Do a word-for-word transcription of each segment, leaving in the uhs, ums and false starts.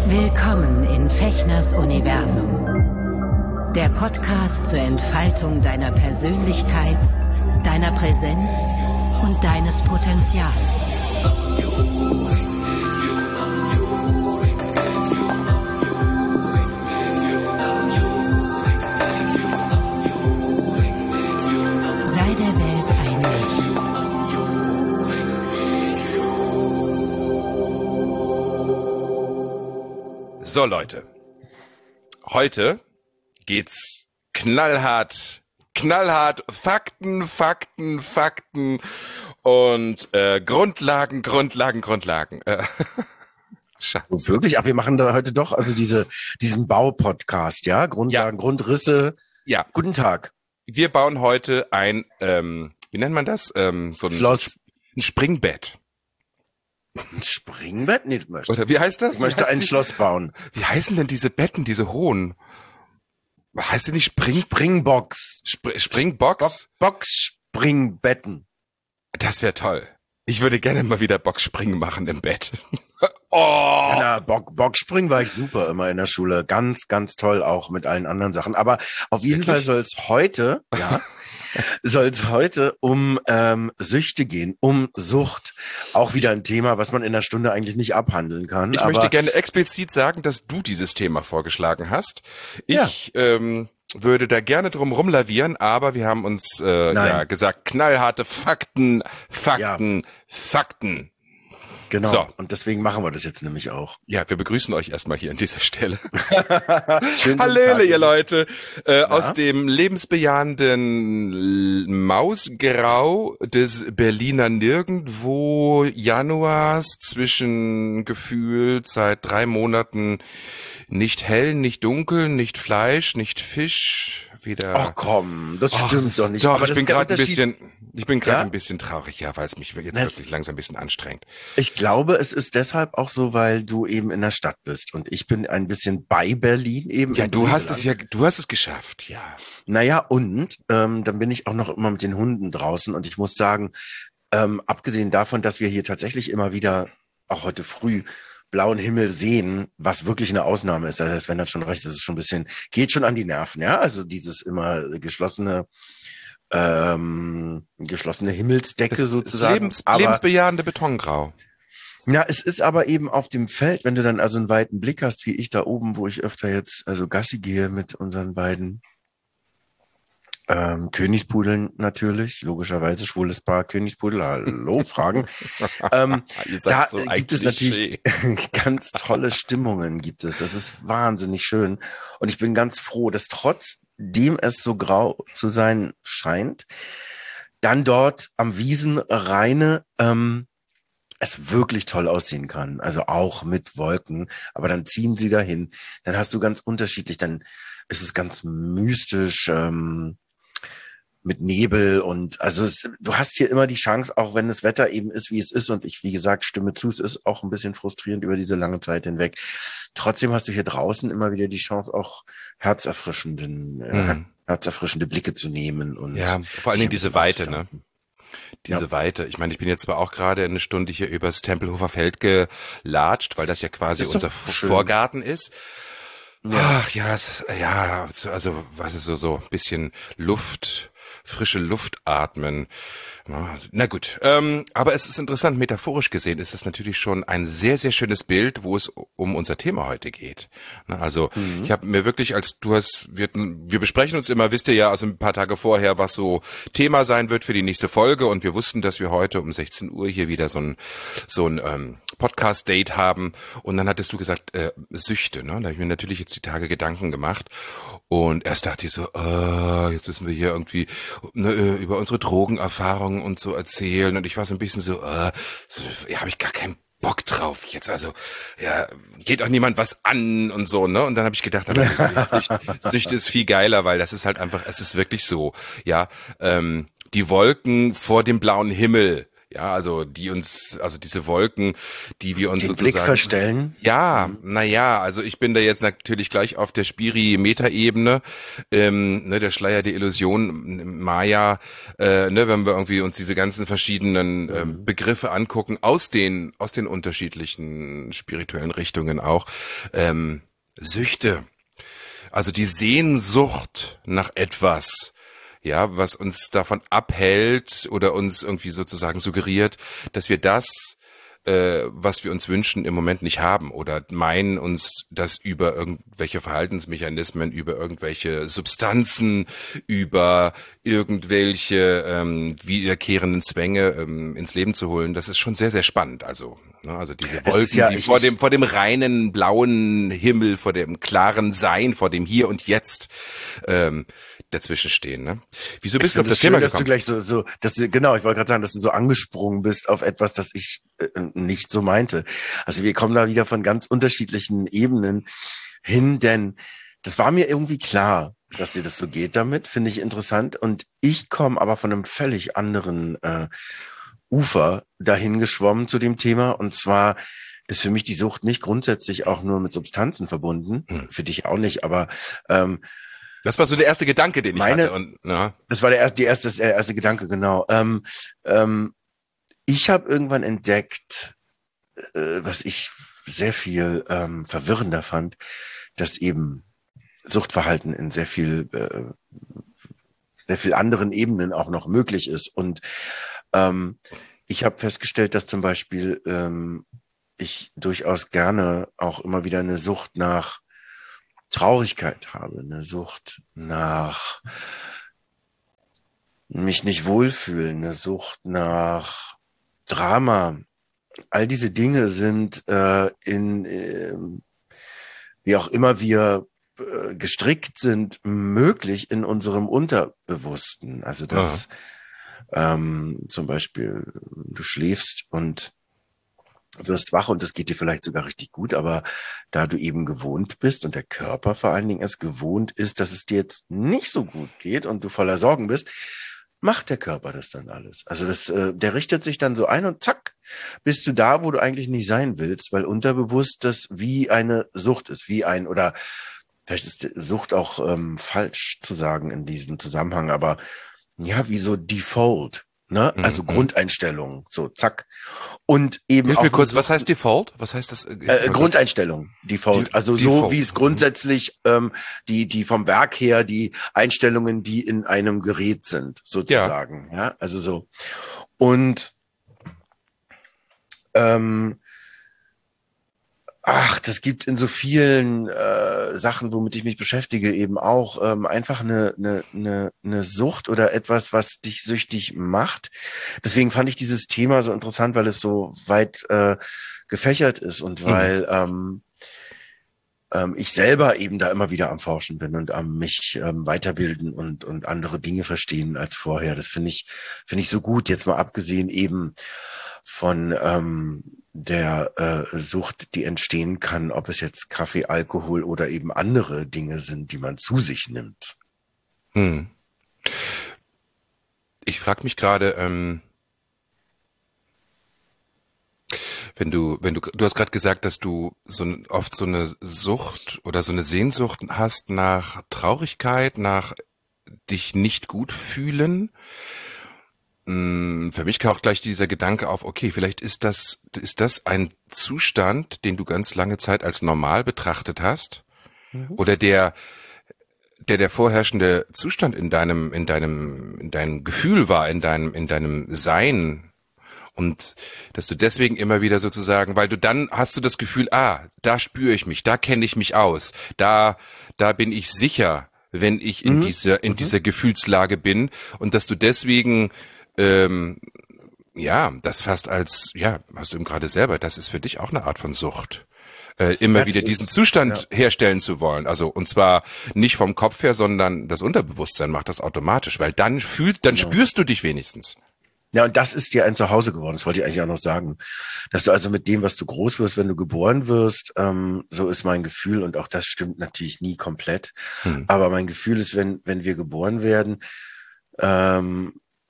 Willkommen in Fechners Universum. Der Podcast zur Entfaltung deiner Persönlichkeit, deiner Präsenz und deines Potenzials. Sei der Welt ein Licht. So Leute, heute geht's knallhart, knallhart, Fakten, Fakten, Fakten und äh, Grundlagen, Grundlagen, Grundlagen. Äh, So, wirklich? Ach, wir machen da heute doch also diese diesen Bau-Podcast, ja? Grundlagen, Ja. Grundrisse. Ja, Guten Tag. wir bauen heute ein, ähm, wie nennt man das? Ähm, so ein, Schloss. ein Springbett. Ein Springbett? Nee, du möchtest. Oder wie heißt das? Ich Wie möchte heißt ein die, Schloss bauen. Wie heißen denn diese Betten, diese hohen? Heißt die nicht Spring, Springbox. Spr Springbox? Bo Box-Springbetten. Das wäre toll. Ich würde gerne mal wieder Boxspringen machen im Bett. Oh! Ja, na, Bock, Bockspringen war ich super immer in der Schule. Ganz, ganz toll auch mit allen anderen Sachen. Aber auf jeden Fall soll es heute, ja, soll es heute um ähm, Süchte gehen, um Sucht. Auch wieder ein Thema, was man in einer Stunde eigentlich nicht abhandeln kann. Ich aber möchte gerne explizit sagen, dass du dieses Thema vorgeschlagen hast. Ich ähm, würde da gerne drum rumlavieren, aber wir haben uns äh, Nein. ja, gesagt, knallharte Fakten, Fakten, Fakten. Genau. So. Und deswegen machen wir das jetzt nämlich auch. Ja, wir begrüßen euch erstmal hier an dieser Stelle. Schön. Hallöle, ihr Leute. Äh, Ja? Aus dem lebensbejahenden L- Mausgrau des Berliner Nirgendwo Januars zwischen gefühlt seit drei Monaten nicht hell, nicht dunkel, nicht Fleisch, nicht Fisch, wieder... Ach komm, das Ach, stimmt das- doch nicht. Doch, Aber ich das bin ist der gerade ein Unterschied. bisschen, ich bin gerade Ja? ein bisschen traurig, ja, weil es mich jetzt Das- wirklich langsam ein bisschen anstrengt. Ich glaube, es ist deshalb auch so, weil du eben in der Stadt bist und ich bin ein bisschen bei Berlin eben. Ja, im du hast Brieseland. es ja, du hast es geschafft, ja. Naja, und ähm, dann bin ich auch noch immer mit den Hunden draußen und ich muss sagen, ähm, abgesehen davon, dass wir hier tatsächlich immer wieder, auch heute früh, blauen Himmel sehen, was wirklich eine Ausnahme ist. Das heißt, wenn das schon recht ist, ist es schon ein bisschen, geht schon an die Nerven, ja. Also dieses immer geschlossene, ähm, geschlossene Himmelsdecke Das, das sozusagen. Lebens, Aber lebensbejahende Betongrau. na, es ist aber eben auf dem Feld, wenn du dann also einen weiten Blick hast, wie ich da oben, wo ich öfter jetzt also Gassi gehe mit unseren beiden ähm, Königspudeln natürlich, logischerweise schwules Paar, Königspudel, hallo, Fragen. ähm, Ihr da seid so ein gibt es Klischee. natürlich ganz tolle Stimmungen, gibt es. Das ist wahnsinnig schön. Und ich bin ganz froh, dass trotzdem es so grau zu sein scheint, dann dort am Wiesenrheine ähm, es wirklich toll aussehen kann. Also auch mit Wolken. Aber dann ziehen sie dahin. Dann hast du ganz unterschiedlich, dann ist es ganz mystisch, ähm, mit Nebel und also es, du hast hier immer die Chance, auch wenn das Wetter eben ist, wie es ist und ich, wie gesagt, stimme zu, es ist auch ein bisschen frustrierend über diese lange Zeit hinweg. Trotzdem hast du hier draußen immer wieder die Chance, auch herzerfrischenden, äh, Mhm. herzerfrischende Blicke zu nehmen und Ja, vor allen Dingen dich ein diese bisschen Weite, ne? aufzutanken. Diese Ja. Weite. Ich meine, ich bin jetzt zwar auch gerade eine Stunde hier übers Tempelhofer Feld gelatscht, weil das ja quasi Ist doch unser V- schön. Vorgarten ist. Ja. Ach ja, es, ja, also was ist so so ein bisschen Luft, frische Luft atmen. Na, also, na gut, ähm, aber es ist interessant, metaphorisch gesehen ist es natürlich schon ein sehr, sehr schönes Bild, wo es um unser Thema heute geht. Na, also ich habe mir wirklich, als du hast, wir, wir besprechen uns immer, wisst ihr ja, also ein paar Tage vorher, was so Thema sein wird für die nächste Folge und wir wussten, dass wir heute um sechzehn Uhr hier wieder so ein so ein ähm, Podcast-Date haben und dann hattest du gesagt, äh, Süchte, ne? Da habe ich mir natürlich jetzt die Tage Gedanken gemacht und erst dachte ich so, äh, jetzt müssen wir hier irgendwie ne, über unsere Drogenerfahrungen und so erzählen und ich war so ein bisschen so, äh, so ja, habe ich gar keinen Bock drauf jetzt, also ja, geht auch niemand was an und so, ne? Und dann habe ich gedacht, aber Sücht, Sücht ist viel geiler, weil das ist halt einfach, es ist wirklich so, ja, ähm, die Wolken vor dem blauen Himmel, Ja, also die uns, also diese Wolken, die wir uns Den sozusagen Blick verstellen. Ja, na ja, also ich bin da jetzt natürlich gleich auf der Spiri-Meta-Ebene, ähm, ne, der Schleier der Illusion, Maya, äh, ne, wenn wir irgendwie uns diese ganzen verschiedenen ähm, Mhm. Begriffe angucken, aus den aus den unterschiedlichen spirituellen Richtungen auch, ähm, Süchte, also die Sehnsucht nach etwas. Ja, was uns davon abhält oder uns irgendwie sozusagen suggeriert, dass wir das äh, was wir uns wünschen, im Moment nicht haben oder meinen uns das über irgendwelche Verhaltensmechanismen, über irgendwelche Substanzen, über irgendwelche ähm, wiederkehrenden Zwänge ähm, ins Leben zu holen. Das ist schon sehr, sehr spannend. Also, ne, also diese Es ist Wolken, ja, die ich, vor dem ich, vor dem reinen blauen Himmel, vor dem klaren Sein, vor dem Hier und Jetzt ähm, dazwischen stehen. Ne? Wieso ich bist du auf finde das es schön, Thema dass du gekommen? gleich so, so, dass du, genau, ich wollte gerade sagen, dass du so angesprungen bist auf etwas, das ich äh, nicht so meinte. Also wir kommen da wieder von ganz unterschiedlichen Ebenen hin, denn das war mir irgendwie klar, dass dir das so geht damit, finde ich interessant. Und ich komme aber von einem völlig anderen äh, Ufer dahin geschwommen zu dem Thema. Und zwar ist für mich die Sucht nicht grundsätzlich auch nur mit Substanzen verbunden, Hm. für dich auch nicht, aber ähm, Das war so der erste Gedanke, den ich hatte. meine, Und na, das war der erste, die erste, der erste Gedanke, genau. Ähm, ähm, ich habe irgendwann entdeckt, äh, was ich sehr viel ähm, verwirrender fand, dass eben Suchtverhalten in sehr viel, äh, sehr viel anderen Ebenen auch noch möglich ist. Und ähm, ich habe festgestellt, dass zum Beispiel ähm, ich durchaus gerne auch immer wieder eine Sucht nach Traurigkeit habe, eine Sucht nach mich nicht wohlfühlen, eine Sucht nach Drama. All diese Dinge sind äh, in, äh, wie auch immer wir äh, gestrickt sind, möglich in unserem Unterbewussten. Also aha. dass ähm, zum Beispiel du schläfst und wirst wach und es geht dir vielleicht sogar richtig gut, aber da du eben gewohnt bist und der Körper vor allen Dingen es gewohnt ist, dass es dir jetzt nicht so gut geht und du voller Sorgen bist, macht der Körper das dann alles. Also das, äh, der richtet sich dann so ein und zack, bist du da, wo du eigentlich nicht sein willst, weil unterbewusst das wie eine Sucht ist, wie ein, oder vielleicht ist Sucht auch ähm, falsch zu sagen in diesem Zusammenhang, aber ja, wie so Default, ne? Mhm. Also Grundeinstellungen, so zack. Und eben Hilf auch mir eine kurz, was Sucht, heißt Default? Was heißt das? Ich äh, mal kurz. Grundeinstellung, De Default. Also so wie Default. es grundsätzlich ähm, die die vom Werk her die Einstellungen, die in einem Gerät sind, Ja. sozusagen. Ja, also so. Und ähm, ach, das gibt in so vielen äh, Sachen, womit ich mich beschäftige, eben auch ähm, einfach eine, eine, eine, eine Sucht oder etwas, was dich süchtig macht. Deswegen fand ich dieses Thema so interessant, weil es so weit äh, gefächert ist und Mhm. weil ähm, ähm, ich selber eben da immer wieder am Forschen bin und am mich ähm, weiterbilden und und andere Dinge verstehen als vorher. Das finde ich finde ich so gut. Jetzt mal abgesehen eben von ähm, der äh, Sucht, die entstehen kann, ob es jetzt Kaffee, Alkohol oder eben andere Dinge sind, die man zu sich nimmt. Hm. Ich frage mich gerade, ähm, wenn du, wenn du, du hast gerade gesagt, dass du so n- oft so eine Sucht oder so eine Sehnsucht hast nach Traurigkeit, nach dich nicht gut fühlen. Hm, Für mich kam auch gleich dieser Gedanke auf, okay, vielleicht ist das, ist das ein Zustand, den du ganz lange Zeit als normal betrachtet hast, Mhm. oder der, der der vorherrschende Zustand in deinem, in deinem, in deinem Gefühl war, in deinem, in deinem Sein. Und dass du deswegen immer wieder sozusagen, weil du dann hast du das Gefühl, ah, da spüre ich mich, da kenne ich mich aus, da, da bin ich sicher, wenn ich in Mhm. dieser, in Mhm. dieser Gefühlslage bin, und dass du deswegen, ähm, ja, das fast als, ja, hast du eben gerade selber, das ist für dich auch eine Art von Sucht. Äh, immer Ja, wieder das diesen ist, ja. Zustand herstellen zu wollen. Also, und zwar nicht vom Kopf her, sondern das Unterbewusstsein macht das automatisch, weil dann fühlt, dann Genau. spürst du dich wenigstens. Ja, und das ist dir ein Zuhause geworden. Das wollte ich eigentlich auch noch sagen. Dass du also mit dem, was du groß wirst, wenn du geboren wirst, ähm, so ist mein Gefühl. Und auch das stimmt natürlich nie komplett. Hm. Aber mein Gefühl ist, wenn, wenn wir geboren werden, ähm,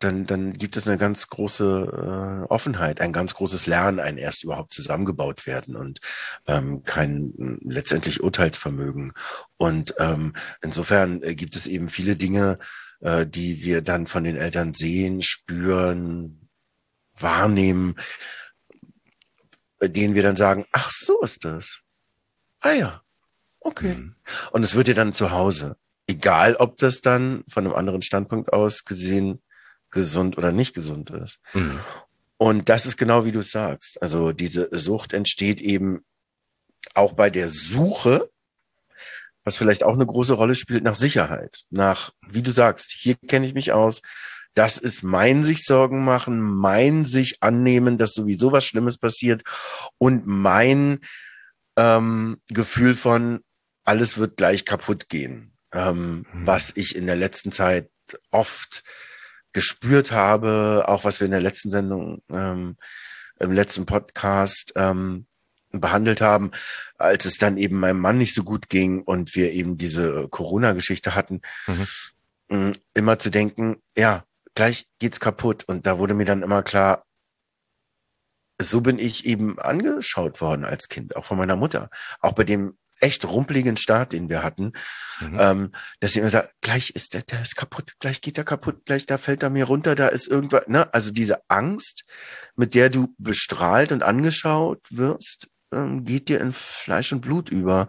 dann, dann gibt es eine ganz große äh, Offenheit, ein ganz großes Lernen, ein erst überhaupt zusammengebaut werden und ähm, kein äh, letztendlich Urteilsvermögen. Und ähm, insofern äh, gibt es eben viele Dinge, äh, die wir dann von den Eltern sehen, spüren, wahrnehmen, bei denen wir dann sagen, ach, so ist das. Ah ja, okay. Mhm. Und es wird dir dann zu Hause, egal ob das dann von einem anderen Standpunkt aus gesehen gesund oder nicht gesund ist. Mhm. Und das ist genau wie du sagst. Also diese Sucht entsteht eben auch bei der Suche, was vielleicht auch eine große Rolle spielt, nach Sicherheit. Nach, wie du sagst, hier kenne ich mich aus. Das ist mein sich Sorgen machen, mein sich annehmen, dass sowieso was Schlimmes passiert und mein ähm, Gefühl von, alles wird gleich kaputt gehen, ähm, Mhm. was ich in der letzten Zeit oft gespürt habe, auch was wir in der letzten Sendung, ähm, im letzten Podcast ähm, behandelt haben, als es dann eben meinem Mann nicht so gut ging und wir eben diese Corona-Geschichte hatten, Mhm. mh, immer zu denken, ja, gleich geht's kaputt. Und da wurde mir dann immer klar, so bin ich eben angeschaut worden als Kind, auch von meiner Mutter. Auch bei dem echt rumpeligen Start, den wir hatten, Mhm. ähm, dass sie immer sagt, gleich ist der, der ist kaputt, gleich geht er kaputt, gleich da fällt er mir runter, da ist irgendwas, ne? Also diese Angst, mit der du bestrahlt und angeschaut wirst, ähm, geht dir in Fleisch und Blut über.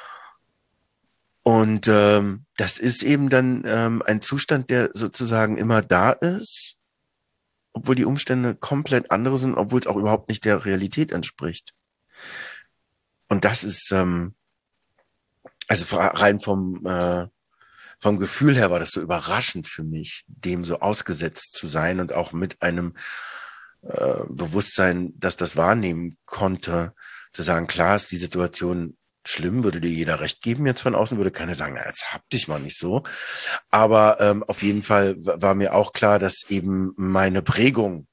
Und ähm, das ist eben dann ähm, ein Zustand, der sozusagen immer da ist, obwohl die Umstände komplett andere sind, obwohl es auch überhaupt nicht der Realität entspricht. Und das ist, ähm, also rein vom, äh, vom Gefühl her war das so überraschend für mich, dem so ausgesetzt zu sein und auch mit einem äh, Bewusstsein, dass das wahrnehmen konnte, zu sagen, klar ist die Situation schlimm, würde dir jeder recht geben jetzt von außen, würde keiner sagen, na, jetzt hab dich mal nicht so. Aber ähm, auf jeden Fall war mir auch klar, dass eben meine Prägung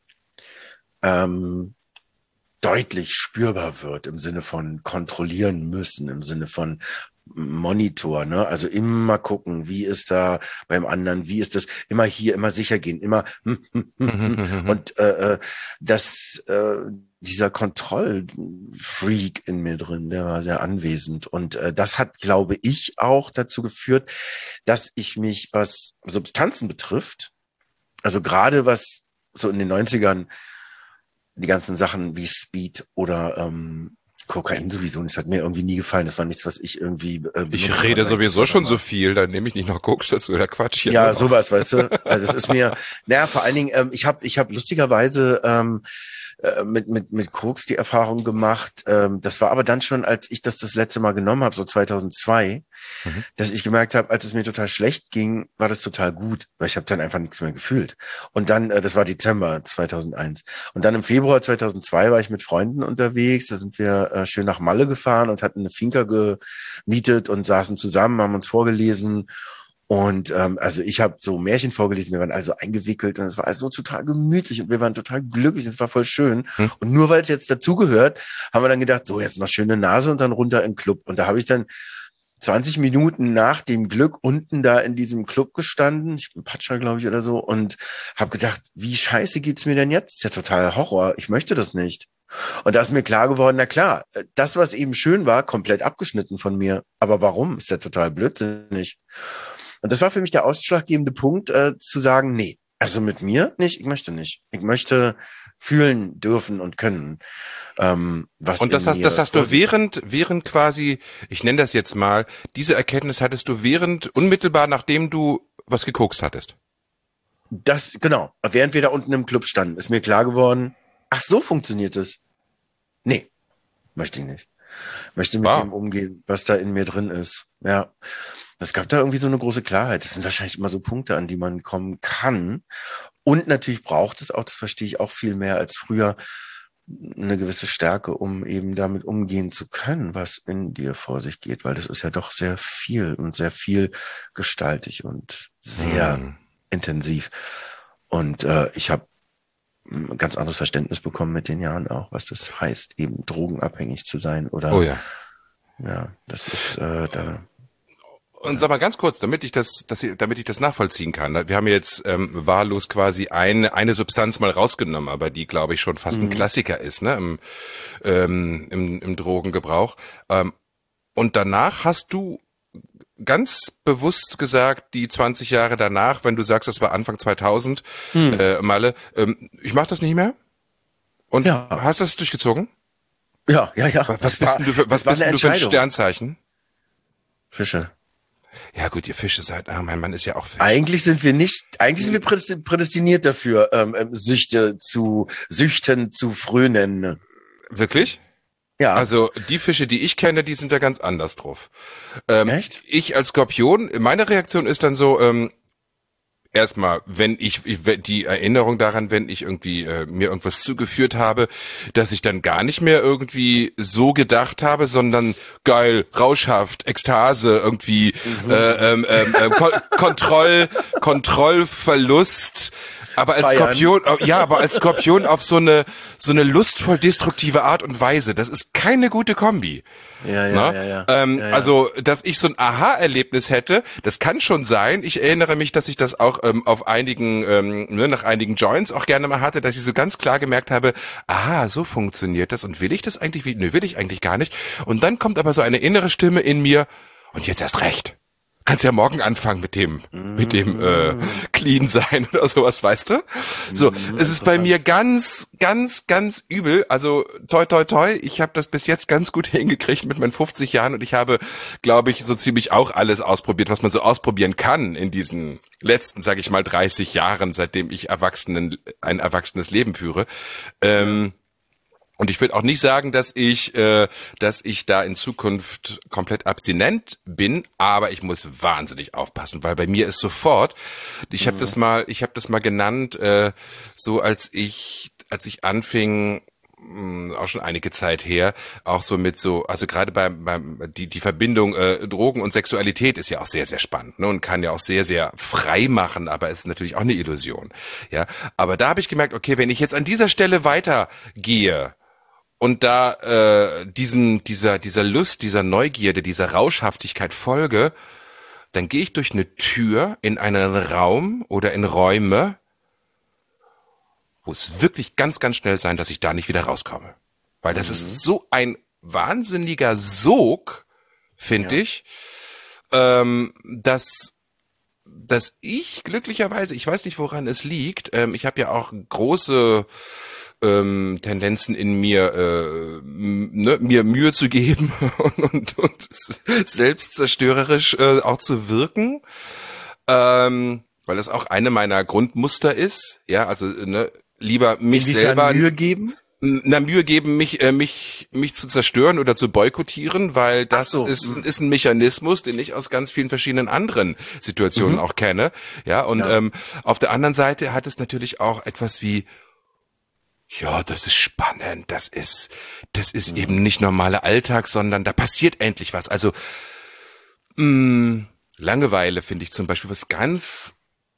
ähm, deutlich spürbar wird im Sinne von kontrollieren müssen, im Sinne von Monitor, ne? Also immer gucken, wie ist da beim anderen, wie ist das, immer hier, immer sicher gehen, immer hm, hm, hm, Mhm. hm. Mhm. Und äh, äh, das, äh, dieser Kontrollfreak in mir drin, der war sehr anwesend. Und äh, das hat, glaube ich, auch dazu geführt, dass ich mich, was Substanzen betrifft, also gerade was so in den neunzigern die ganzen Sachen wie Speed oder ähm, Kokain sowieso, das hat mir irgendwie nie gefallen. Das war nichts, was ich irgendwie äh, Ich benutzen rede konnte, weil ich das sowieso schon so selber viel, dann nehme ich nicht noch Koks dazu, oder Quatsch hier nur ja, noch. sowas, weißt du. Also das ist mir, naja, vor allen Dingen, ähm, ich habe ich hab lustigerweise ähm, äh, mit mit mit Koks die Erfahrung gemacht. Ähm, das war aber dann schon, als ich das das letzte Mal genommen habe, so zweitausendzwei, Mhm. dass ich gemerkt habe, als es mir total schlecht ging, war das total gut, weil ich habe dann einfach nichts mehr gefühlt. Und dann, äh, das war Dezember zweitausendeins. Und dann im Februar zweitausendzwei war ich mit Freunden unterwegs. Da sind wir äh, schön nach Malle gefahren und hatten eine Finca gemietet und saßen zusammen, haben uns vorgelesen. Und ähm, also ich habe so Märchen vorgelesen, wir waren also eingewickelt und es war also total gemütlich und wir waren total glücklich, es war voll schön. Hm. Und nur weil es jetzt dazugehört, haben wir dann gedacht, so jetzt noch schöne Nase und dann runter in den Club. Und da habe ich dann zwanzig Minuten nach dem Glück unten da in diesem Club gestanden, ich bin Patscher, glaube ich, oder so, und habe gedacht, wie scheiße geht's mir denn jetzt? Das ist ja total Horror, ich möchte das nicht. Und da ist mir klar geworden, na klar, das, was eben schön war, komplett abgeschnitten von mir. Aber warum? Ist ja total blödsinnig. Und das war für mich der ausschlaggebende Punkt, äh, zu sagen, nee, also mit mir nicht, ich möchte nicht. Ich möchte fühlen dürfen und können, ähm, was Und das in hast, das mir hast vor du sich geht. während, während quasi, ich nenne das jetzt mal, diese Erkenntnis hattest du während, unmittelbar nachdem du was gekokst hattest. Das, genau. Während wir da unten im Club standen, ist mir klar geworden, ach, so funktioniert es. Nee, möchte ich nicht. Möchte mit Wow. dem umgehen, was da in mir drin ist. Ja. Es gab da irgendwie so eine große Klarheit. Das sind wahrscheinlich immer so Punkte, an die man kommen kann. Und natürlich braucht es auch, das verstehe ich auch viel mehr als früher, eine gewisse Stärke, um eben damit umgehen zu können, was in dir vor sich geht, weil das ist ja doch sehr viel und sehr viel gestaltig und sehr Hm. intensiv. Und äh, ich habe ein ganz anderes Verständnis bekommen mit den Jahren auch, was das heißt, eben drogenabhängig zu sein oder Oh ja. ja, das ist äh, da. Und sag mal ganz kurz, damit ich das, dass ich, damit ich das nachvollziehen kann. Wir haben jetzt ähm, wahllos quasi eine eine Substanz mal rausgenommen, aber die, glaube ich, schon fast ein Klassiker ist, ne, im, ähm, im, im Drogengebrauch. Ähm, und danach hast du ganz bewusst gesagt, die zwanzig Jahre danach, wenn du sagst, das war Anfang zweitausend, hm. äh, Malle, ähm, ich mach das nicht mehr? Und Ja. hast du das durchgezogen? Ja, ja, ja. Was Das bist war- denn du für, was das war bist eine denn du für ein Entscheidung. Sternzeichen? Fische. Ja gut, ihr Fische seid, ah, mein Mann ist ja auch Fisch. Eigentlich sind wir nicht, eigentlich sind wir prädesti- prädestiniert dafür, ähm, ähm, Süchte zu, Süchten zu frönen. Wirklich? Ja. Also die Fische, die ich kenne, die sind da ganz anders drauf. Ähm, Echt? Ich als Skorpion, meine Reaktion ist dann so, ähm, erstmal, wenn ich, ich die Erinnerung daran, wenn ich irgendwie äh, mir irgendwas zugeführt habe, dass ich dann gar nicht mehr irgendwie so gedacht habe, sondern geil, rauschhaft, Ekstase, irgendwie Mhm. äh, ähm, ähm, ähm, Kon Kontroll, Kontrollverlust. Aber als Feiern. Skorpion, ja, aber als Skorpion auf so eine so eine lustvoll destruktive Art und Weise. Das ist keine gute Kombi. Ja, ja, Na? ja, ja. Ähm, ja, ja. Also, dass ich so ein Aha-Erlebnis hätte, das kann schon sein. Ich erinnere mich, dass ich das auch ähm, auf einigen, ähm, ne, nach einigen Joints auch gerne mal hatte, dass ich so ganz klar gemerkt habe, aha, so funktioniert das. Und will ich das eigentlich? Wie? Nö, will ich eigentlich gar nicht. Und dann kommt aber so eine innere Stimme in mir, und jetzt erst recht. Kannst ja morgen anfangen mit dem, mit dem äh, Clean sein oder sowas, weißt du? So, es ist bei mir ganz, ganz, ganz übel. Also toi, toi, toi. Ich habe das bis jetzt ganz gut hingekriegt mit meinen fünfzig Jahren und ich habe, glaube ich, so ziemlich auch alles ausprobiert, was man so ausprobieren kann in diesen letzten, sage ich mal, dreißig Jahren, seitdem ich Erwachsenen ein erwachsenes Leben führe. Ähm, Und ich würde auch nicht sagen, dass ich, äh, dass ich da in Zukunft komplett abstinent bin, aber ich muss wahnsinnig aufpassen, weil bei mir ist sofort, ich habe das mal, ich habe das mal genannt, äh, so als ich, als ich anfing, mh, auch schon einige Zeit her, auch so mit so, also gerade beim, beim die die Verbindung äh, Drogen und Sexualität ist ja auch sehr sehr spannend, ne, und kann ja auch sehr sehr frei machen, aber es ist natürlich auch eine Illusion, ja. Aber da habe ich gemerkt, okay, wenn ich jetzt an dieser Stelle weitergehe und da äh, diesen dieser dieser Lust, dieser Neugierde, dieser Rauschhaftigkeit folge, dann gehe ich durch eine Tür in einen Raum oder in Räume, wo es wirklich ganz, ganz schnell sein, dass ich da nicht wieder rauskomme. Weil das mhm. ist so ein wahnsinniger Sog, finde ja. ich, ähm, dass dass ich glücklicherweise, ich weiß nicht, woran es liegt, ähm, ich habe ja auch große ähm, Tendenzen in mir, äh, ne, mir Mühe zu geben und, und, und selbstzerstörerisch äh, auch zu wirken, ähm, weil das auch eine meiner Grundmuster ist. Ja, also ne, lieber mich Inwiefern selber Mühe geben. Na, Mühe geben, mich, äh, mich, mich zu zerstören oder zu boykottieren, weil das so. ist, ist ein Mechanismus, den ich aus ganz vielen verschiedenen anderen Situationen mhm. auch kenne. Ja, und ja. Ähm, auf der anderen Seite hat es natürlich auch etwas wie, ja, das ist spannend, das ist, das ist mhm. eben nicht normaler Alltag, sondern da passiert endlich was. Also, mh, Langeweile finde ich zum Beispiel was ganz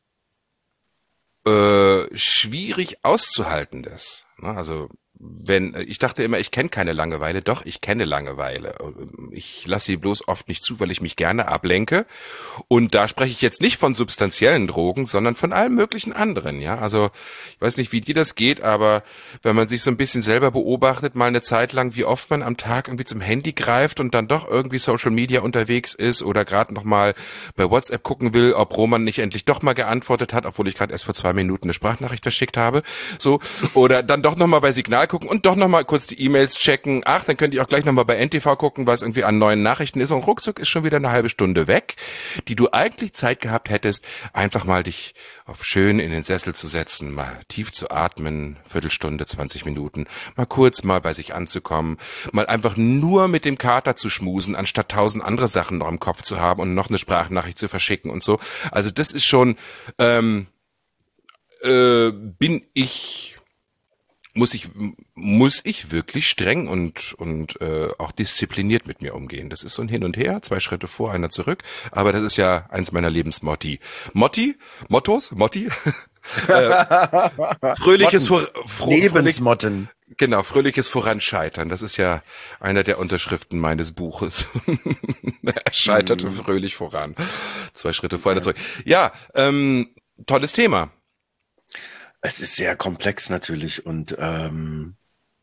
äh, schwierig auszuhaltendes. Also, wenn, ich dachte immer, ich kenne keine Langeweile, doch, ich kenne Langeweile. Ich lasse sie bloß oft nicht zu, weil ich mich gerne ablenke. Und da spreche ich jetzt nicht von substanziellen Drogen, sondern von allen möglichen anderen, ja. Also, ich weiß nicht, wie dir das geht, aber wenn man sich so ein bisschen selber beobachtet, mal eine Zeit lang, wie oft man am Tag irgendwie zum Handy greift und dann doch irgendwie Social Media unterwegs ist oder gerade noch mal bei WhatsApp gucken will, ob Roman nicht endlich doch mal geantwortet hat, obwohl ich gerade erst vor zwei Minuten eine Sprachnachricht verschickt habe, so. Oder dann doch noch mal bei Signal gucken und doch noch mal kurz die E-Mails checken. Ach, dann könnt ihr auch gleich noch mal bei N T V gucken, was irgendwie an neuen Nachrichten ist. Und ruckzuck ist schon wieder eine halbe Stunde weg, die du eigentlich Zeit gehabt hättest, einfach mal dich auf schön in den Sessel zu setzen, mal tief zu atmen, Viertelstunde, zwanzig Minuten, mal kurz mal bei sich anzukommen, mal einfach nur mit dem Kater zu schmusen, anstatt tausend andere Sachen noch im Kopf zu haben und noch eine Sprachnachricht zu verschicken und so. Also das ist schon, ähm, äh, bin ich... muss ich muss ich wirklich streng und und äh, auch diszipliniert mit mir umgehen. Das ist so ein Hin und Her, zwei Schritte vor, einer zurück, aber das ist ja eins meiner Lebensmotti. Motti? Mottos? Motti? äh, fröhliches Vor Fro Lebensmotten. Fröhlich, genau, fröhliches Voranscheitern. Das ist ja einer der Unterschriften meines Buches. Er scheiterte Mhm. fröhlich voran. Zwei Schritte vorher zurück. Ja, ähm, tolles Thema. Es ist sehr komplex natürlich und ähm,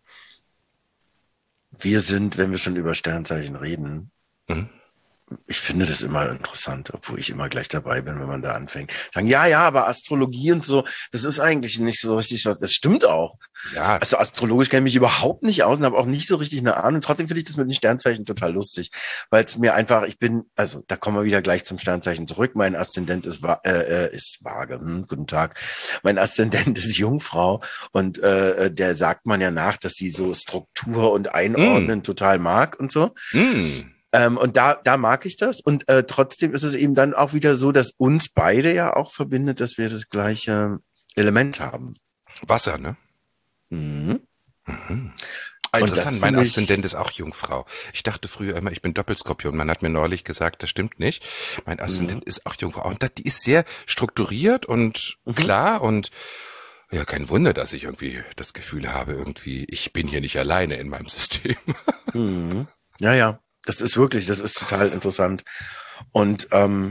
wir sind, wenn wir schon über Sternzeichen reden, Mhm. ich finde das immer interessant, obwohl ich immer gleich dabei bin, wenn man da anfängt. Sagen, ja, ja, aber Astrologie und so, das ist eigentlich nicht so richtig was. Das stimmt auch. Ja, Also astrologisch kenne ich mich überhaupt nicht aus und habe auch nicht so richtig eine Ahnung. Trotzdem finde ich das mit den Sternzeichen total lustig, weil es mir einfach, ich bin, also da kommen wir wieder gleich zum Sternzeichen zurück. Mein Aszendent ist, äh, äh, ist vage. Hm, guten Tag. Mein Aszendent ist Jungfrau und äh, der sagt man ja nach, dass sie so Struktur und Einordnen mm. total mag und so. Mm. Ähm, und da, da mag ich das. Und äh, trotzdem ist es eben dann auch wieder so, dass uns beide ja auch verbindet, dass wir das gleiche Element haben. Wasser, ne? Mhm. Mhm. Ah, Und das interessant, mein finde ich- Aszendent ist auch Jungfrau. Ich dachte früher immer, ich bin Doppelskorpion. Man hat mir neulich gesagt, das stimmt nicht. Mein Aszendent ist auch Jungfrau. Und das, die ist sehr strukturiert und Mhm. klar und ja, kein Wunder, dass ich irgendwie das Gefühl habe, irgendwie, ich bin hier nicht alleine in meinem System. Mhm. Ja, ja. Das ist wirklich, das ist total interessant. Und ähm,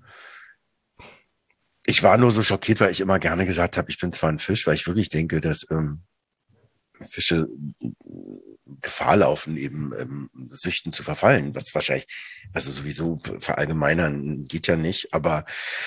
ich war nur so schockiert, weil ich immer gerne gesagt habe, ich bin zwar ein Fisch, weil ich wirklich denke, dass ähm, Fische Gefahr laufen, eben ähm, Süchten zu verfallen, was wahrscheinlich, also sowieso verallgemeinern geht ja nicht, aber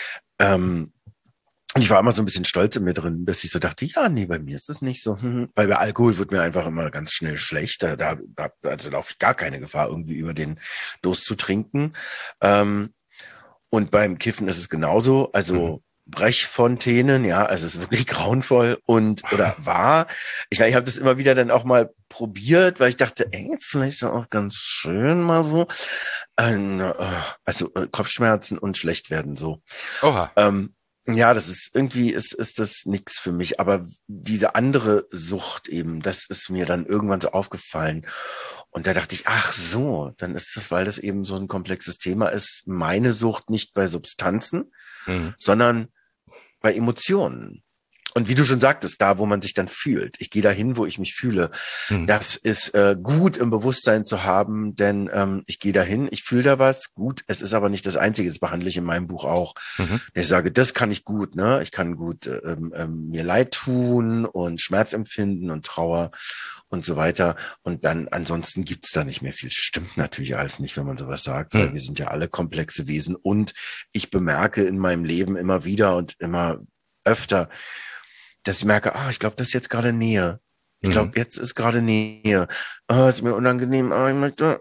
ähm, und ich war immer so ein bisschen stolz in mir drin, dass ich so dachte, ja, nee, bei mir ist das nicht so. Hm, weil bei Alkohol wird mir einfach immer ganz schnell schlecht. Da, da da- also laufe ich gar keine Gefahr, irgendwie über den Durst zu trinken. Ähm, und beim Kiffen ist es genauso. Mhm. Also Brechfontänen, ja, also es ist wirklich grauenvoll und oder war. Ich meine, ich habe das immer wieder dann auch mal probiert, weil ich dachte, ey, ist vielleicht auch ganz schön mal so. Ähm, äh, also äh, Kopfschmerzen und schlecht werden so. Oha. Ähm, ja, das ist irgendwie ist ist das nix für mich. Aber diese andere Sucht eben, das ist mir dann irgendwann so aufgefallen. Und da dachte ich, ach so, dann ist das, weil das eben so ein komplexes Thema ist, meine Sucht nicht bei Substanzen, Mhm. sondern bei Emotionen. Und wie du schon sagtest, da, wo man sich dann fühlt. Ich gehe dahin, wo ich mich fühle. Mhm. Das ist äh, gut im Bewusstsein zu haben, denn ähm, ich gehe dahin, ich fühle da was, gut. Es ist aber nicht das Einzige, das behandle ich in meinem Buch auch. Mhm. Ich sage, das kann ich gut, ne? Ich kann gut ähm, ähm, mir Leid tun und Schmerz empfinden und Trauer und so weiter. Und dann ansonsten gibt's da nicht mehr viel. Stimmt natürlich alles nicht, wenn man sowas sagt, weil Mhm. wir sind ja alle komplexe Wesen. Und ich bemerke in meinem Leben immer wieder und immer öfter, dass ich merke, ah, ich glaube, das ist jetzt gerade Nähe. Ich glaube, Mhm. jetzt ist gerade Nähe. Ah, ist mir unangenehm. Ah, ich möchte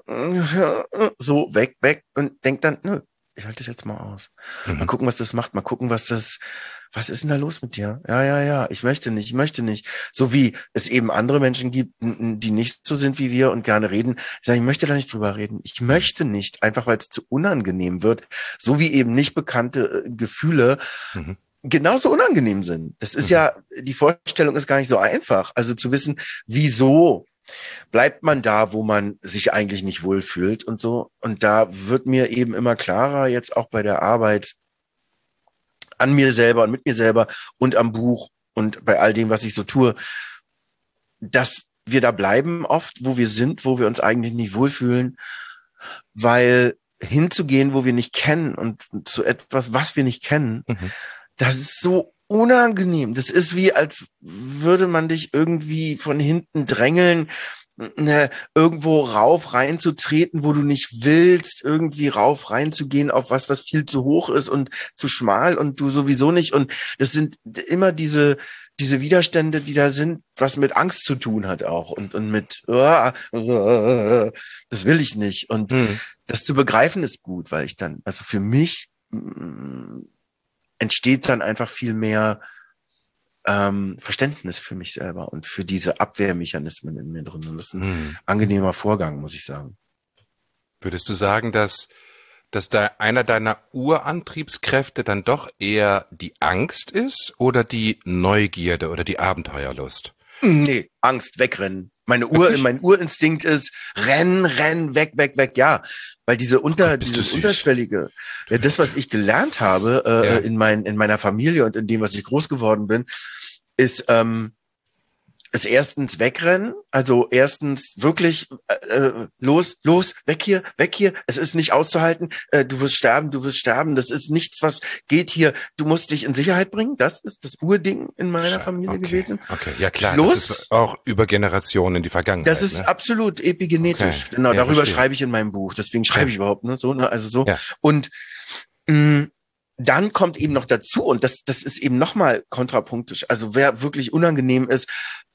äh, so weg, weg und denk dann, nö, ich halte das jetzt mal aus. Mal Mhm. gucken, was das macht. Mal gucken, was das, was ist denn da los mit dir? Ja, ja, ja. Ich möchte nicht, ich möchte nicht. So wie es eben andere Menschen gibt, n- n- die nicht so sind wie wir und gerne reden. Ich sage, ich möchte da nicht drüber reden. Ich möchte nicht, einfach weil es zu unangenehm wird. So wie eben nicht bekannte äh, Gefühle Mhm. genauso unangenehm sind. Das ist Mhm. ja, die Vorstellung ist gar nicht so einfach. Also zu wissen, wieso bleibt man da, wo man sich eigentlich nicht wohlfühlt und so. Und da wird mir eben immer klarer, jetzt auch bei der Arbeit an mir selber und mit mir selber und am Buch und bei all dem, was ich so tue, dass wir da bleiben oft, wo wir sind, wo wir uns eigentlich nicht wohlfühlen, weil hinzugehen, wo wir nicht kennen und zu etwas, was wir nicht kennen, Mhm. das ist so unangenehm. Das ist wie, als würde man dich irgendwie von hinten drängeln, ne, irgendwo rauf reinzutreten, wo du nicht willst, irgendwie rauf reinzugehen auf was, was viel zu hoch ist und zu schmal und du sowieso nicht. Und das sind immer diese, diese Widerstände, die da sind, was mit Angst zu tun hat auch und, und mit, uh, uh, das will ich nicht. Und Mhm. das zu begreifen ist gut, weil ich dann, also für mich, mm, entsteht dann einfach viel mehr ähm, Verständnis für mich selber und für diese Abwehrmechanismen in mir drin. Und das ist ein Mhm. angenehmer Vorgang, muss ich sagen. Würdest du sagen, dass, dass da einer deiner Urantriebskräfte dann doch eher die Angst ist oder die Neugierde oder die Abenteuerlust? Nee, Angst, wegrennen. Meine Ur, Wirklich? mein Urinstinkt ist, renn, renn, weg, weg, weg, ja. Weil diese unter, Gott, bist du dieses süß. unterschwellige, ja, das, was ich gelernt habe, äh, Ja. in mein, in meiner Familie und in dem, was ich groß geworden bin, ist, ähm, ist erstens wegrennen, also erstens wirklich äh, los, los, weg hier, weg hier. Es ist nicht auszuhalten. Äh, du wirst sterben, du wirst sterben. Das ist nichts, was geht hier. Du musst dich in Sicherheit bringen. Das ist das Urding in meiner Familie okay. gewesen. Okay, ja klar, Schluss. das ist auch über Generationen in die Vergangenheit. Das ist ne? absolut epigenetisch. Okay. Genau, Ja, darüber verstehe. schreibe ich in meinem Buch. Deswegen schreibe ich überhaupt, ne? So, ne? Also so. Ja. Und mh, dann kommt eben noch dazu, und das, das ist eben nochmal kontrapunktisch. Also wer wirklich unangenehm ist,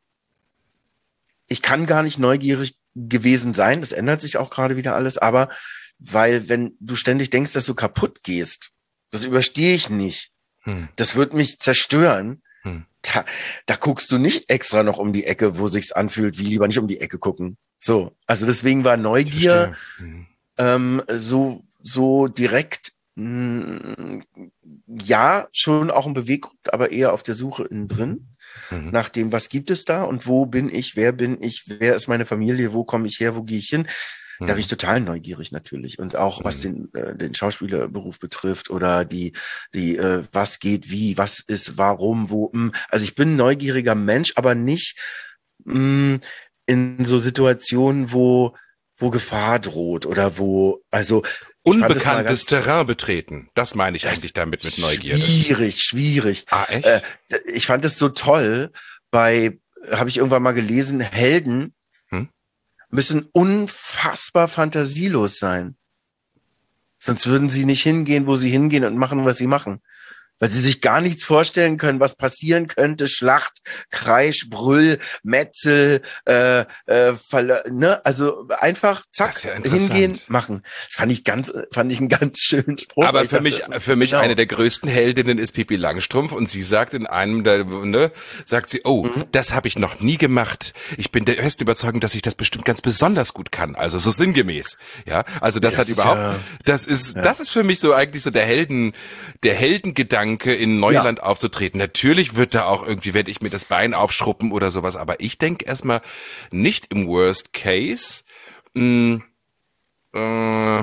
ich kann gar nicht neugierig gewesen sein. Das ändert sich auch gerade wieder alles. Aber weil, wenn du ständig denkst, dass du kaputt gehst, das überstehe ich nicht. Hm. Das wird mich zerstören. Hm. Da, da guckst du nicht extra noch um die Ecke, wo sich's anfühlt, wie lieber nicht um die Ecke gucken. So. Also deswegen war Ich Neugier, verstehe. Hm. ähm, so, so direkt, mh, ja, schon auch ein Beweggrund, aber eher auf der Suche innen drin. Mhm. Nach dem, was gibt es da und wo bin ich, wer bin ich, wer ist meine Familie, wo komme ich her, wo gehe ich hin? Da bin ich total neugierig natürlich. Und auch was den, äh, den Schauspielerberuf betrifft oder die, die, äh, was geht, wie, was ist, warum, wo, mh. Also ich bin ein neugieriger Mensch, aber nicht mh, in so Situationen, wo, wo Gefahr droht oder wo, also ich fand das mal Unbekanntes ganz- Terrain betreten, das meine ich Das eigentlich damit mit Neugierde. Schwierig, schwierig. Ah, echt? Äh, ich fand es so toll, bei, habe ich irgendwann mal gelesen, Helden Hm? müssen unfassbar fantasielos sein. Sonst würden sie nicht hingehen, wo sie hingehen und machen, was sie machen. Weil sie sich gar nichts vorstellen können, was passieren könnte. Schlacht, Kreisch, Brüll, Metzel, äh, äh, Verle ne? Also einfach zack, Das ist ja interessant. hingehen, machen. Das fand ich ganz, fand ich einen ganz schönen Spruch. Aber weil ich für mich, dachte, für mich genau. eine der größten Heldinnen ist Pippi Langstrumpf und sie sagt in einem der, ne, sagt sie, oh, Mhm. das habe ich noch nie gemacht. Ich bin der festen Überzeugung, dass ich das bestimmt ganz besonders gut kann. Also so sinngemäß, ja. Also das, Das hat ist überhaupt, ja- das ist, das ist für mich so eigentlich so der Helden, der Heldengedanke in Neuland aufzutreten. Natürlich wird da auch irgendwie, werde ich mir das Bein aufschruppen oder sowas, aber ich denke erstmal nicht im Worst Case. Mh, äh,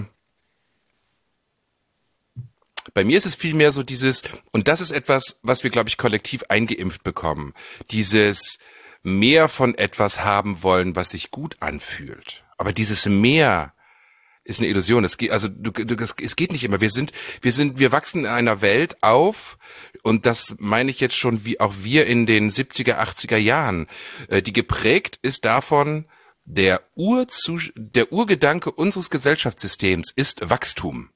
Bei mir ist es vielmehr so dieses, und das ist etwas, was wir, glaube ich, kollektiv eingeimpft bekommen, dieses mehr von etwas haben wollen, was sich gut anfühlt. Aber dieses mehr ist eine Illusion. Es geht, also du, du, es geht nicht immer. Wir sind, wir sind, wir wachsen in einer Welt auf, und das meine ich jetzt schon wie auch wir in den siebziger, achtziger Jahren, äh, die geprägt ist davon, der Urzu, der Urgedanke unseres Gesellschaftssystems ist Wachstum.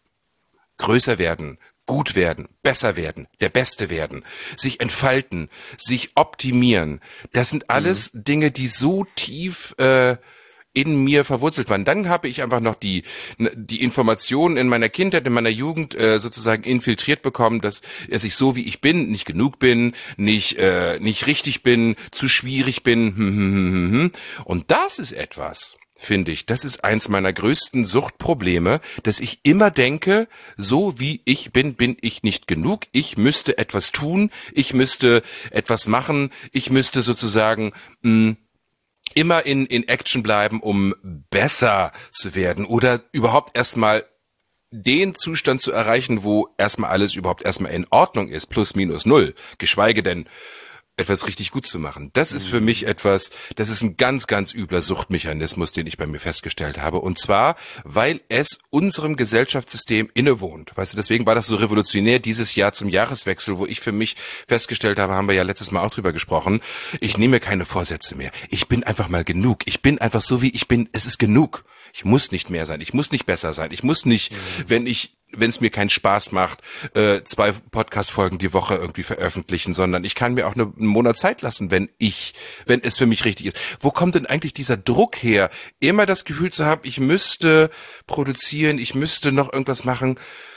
Größer werden, gut werden, besser werden, der Beste werden, sich entfalten, sich optimieren. Das sind alles mhm. Dinge, die so tief äh, in mir verwurzelt waren. Dann habe ich einfach noch die die Informationen in meiner Kindheit, in meiner Jugend äh, sozusagen infiltriert bekommen, dass, dass ich so wie ich bin, nicht genug bin, nicht äh, nicht richtig bin, zu schwierig bin. Hm, hm, hm, hm. Und das ist etwas, finde ich, das ist eins meiner größten Suchtprobleme, dass ich immer denke, so wie ich bin, bin ich nicht genug. Ich müsste etwas tun, ich müsste etwas machen, ich müsste sozusagen mh, immer in, in Action bleiben, um besser zu werden oder überhaupt erstmal den Zustand zu erreichen, wo erstmal alles überhaupt erstmal in Ordnung ist, plus minus null, geschweige denn etwas richtig gut zu machen. Das ist für mich etwas, das ist ein ganz, ganz übler Suchtmechanismus, den ich bei mir festgestellt habe. Und zwar, weil es unserem Gesellschaftssystem innewohnt. Weißt du, deswegen war das so revolutionär dieses Jahr zum Jahreswechsel, wo ich für mich festgestellt habe, haben wir ja letztes Mal auch drüber gesprochen, ich nehme keine Vorsätze mehr. Ich bin einfach mal genug. Ich bin einfach so, wie ich bin. Es ist genug. Ich muss nicht mehr sein. Ich muss nicht besser sein. Ich muss nicht, mhm. wenn ich wenn es mir keinen Spaß macht, äh, zwei Podcast-Folgen die Woche irgendwie veröffentlichen, sondern ich kann mir auch eine, einen Monat Zeit lassen, wenn ich, wenn es für mich richtig ist. Wo kommt denn eigentlich dieser Druck her, immer das Gefühl zu haben, ich müsste produzieren, ich müsste noch irgendwas machen?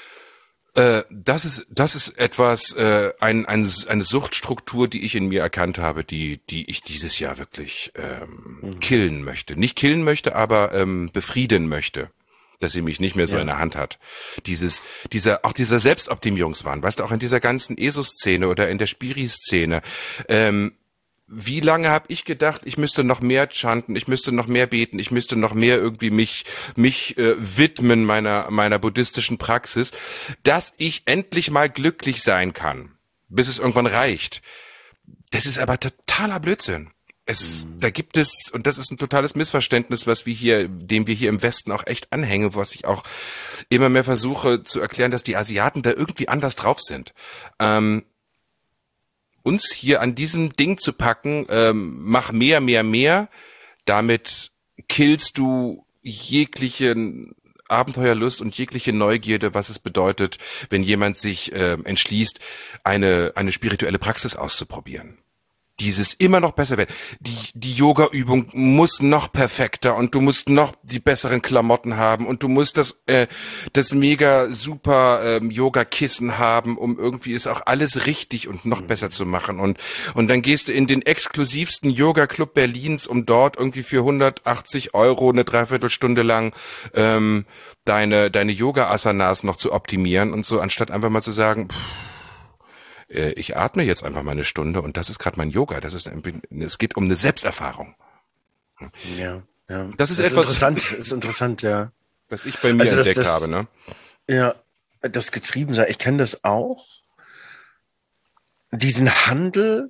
Äh, das ist, das ist etwas, äh, ein, ein, eine Suchtstruktur, die ich in mir erkannt habe, die, die ich dieses Jahr wirklich ähm, mhm. killen möchte. Nicht killen möchte, aber ähm, befrieden möchte. Dass sie mich nicht mehr so ja. in der Hand hat. Dieses, dieser, auch dieser Selbstoptimierungswahn, weißt du, auch in dieser ganzen E S O-Szene oder in der Spiri-Szene, ähm, wie lange habe ich gedacht, ich müsste noch mehr chanten, ich müsste noch mehr beten, ich müsste noch mehr irgendwie mich mich äh, widmen meiner meiner buddhistischen Praxis, dass ich endlich mal glücklich sein kann, bis es irgendwann reicht. Das ist aber totaler Blödsinn. Es, da gibt es, und das ist ein totales Missverständnis, was wir hier, dem wir hier im Westen auch echt anhängen, was ich auch immer mehr versuche zu erklären, dass die Asiaten da irgendwie anders drauf sind. Ähm, uns hier an diesem Ding zu packen, ähm, mach mehr, mehr, mehr, damit killst du jegliche Abenteuerlust und jegliche Neugierde, was es bedeutet, wenn jemand sich äh, entschließt, eine eine spirituelle Praxis auszuprobieren. Dieses immer noch besser werden. Die, die Yoga-Übung muss noch perfekter und du musst noch die besseren Klamotten haben und du musst das, äh, das mega super ähm, Yoga-Kissen haben, um irgendwie es auch alles richtig und noch besser zu machen. Und, und dann gehst du in den exklusivsten Yoga-Club Berlins, um dort irgendwie für hundertachtzig Euro eine Dreiviertelstunde lang ähm, deine, deine Yoga-Asanas noch zu optimieren und so, anstatt einfach mal zu sagen, pff, ich atme jetzt einfach mal eine Stunde und das ist gerade mein Yoga. Das ist, es geht um eine Selbsterfahrung. Ja, ja. Das ist das etwas, ist interessant, ist interessant, ja. Was ich bei mir also das, entdeckt das, habe, ne? Ja, das Getriebensein. Ich kenne das auch. Diesen Handel,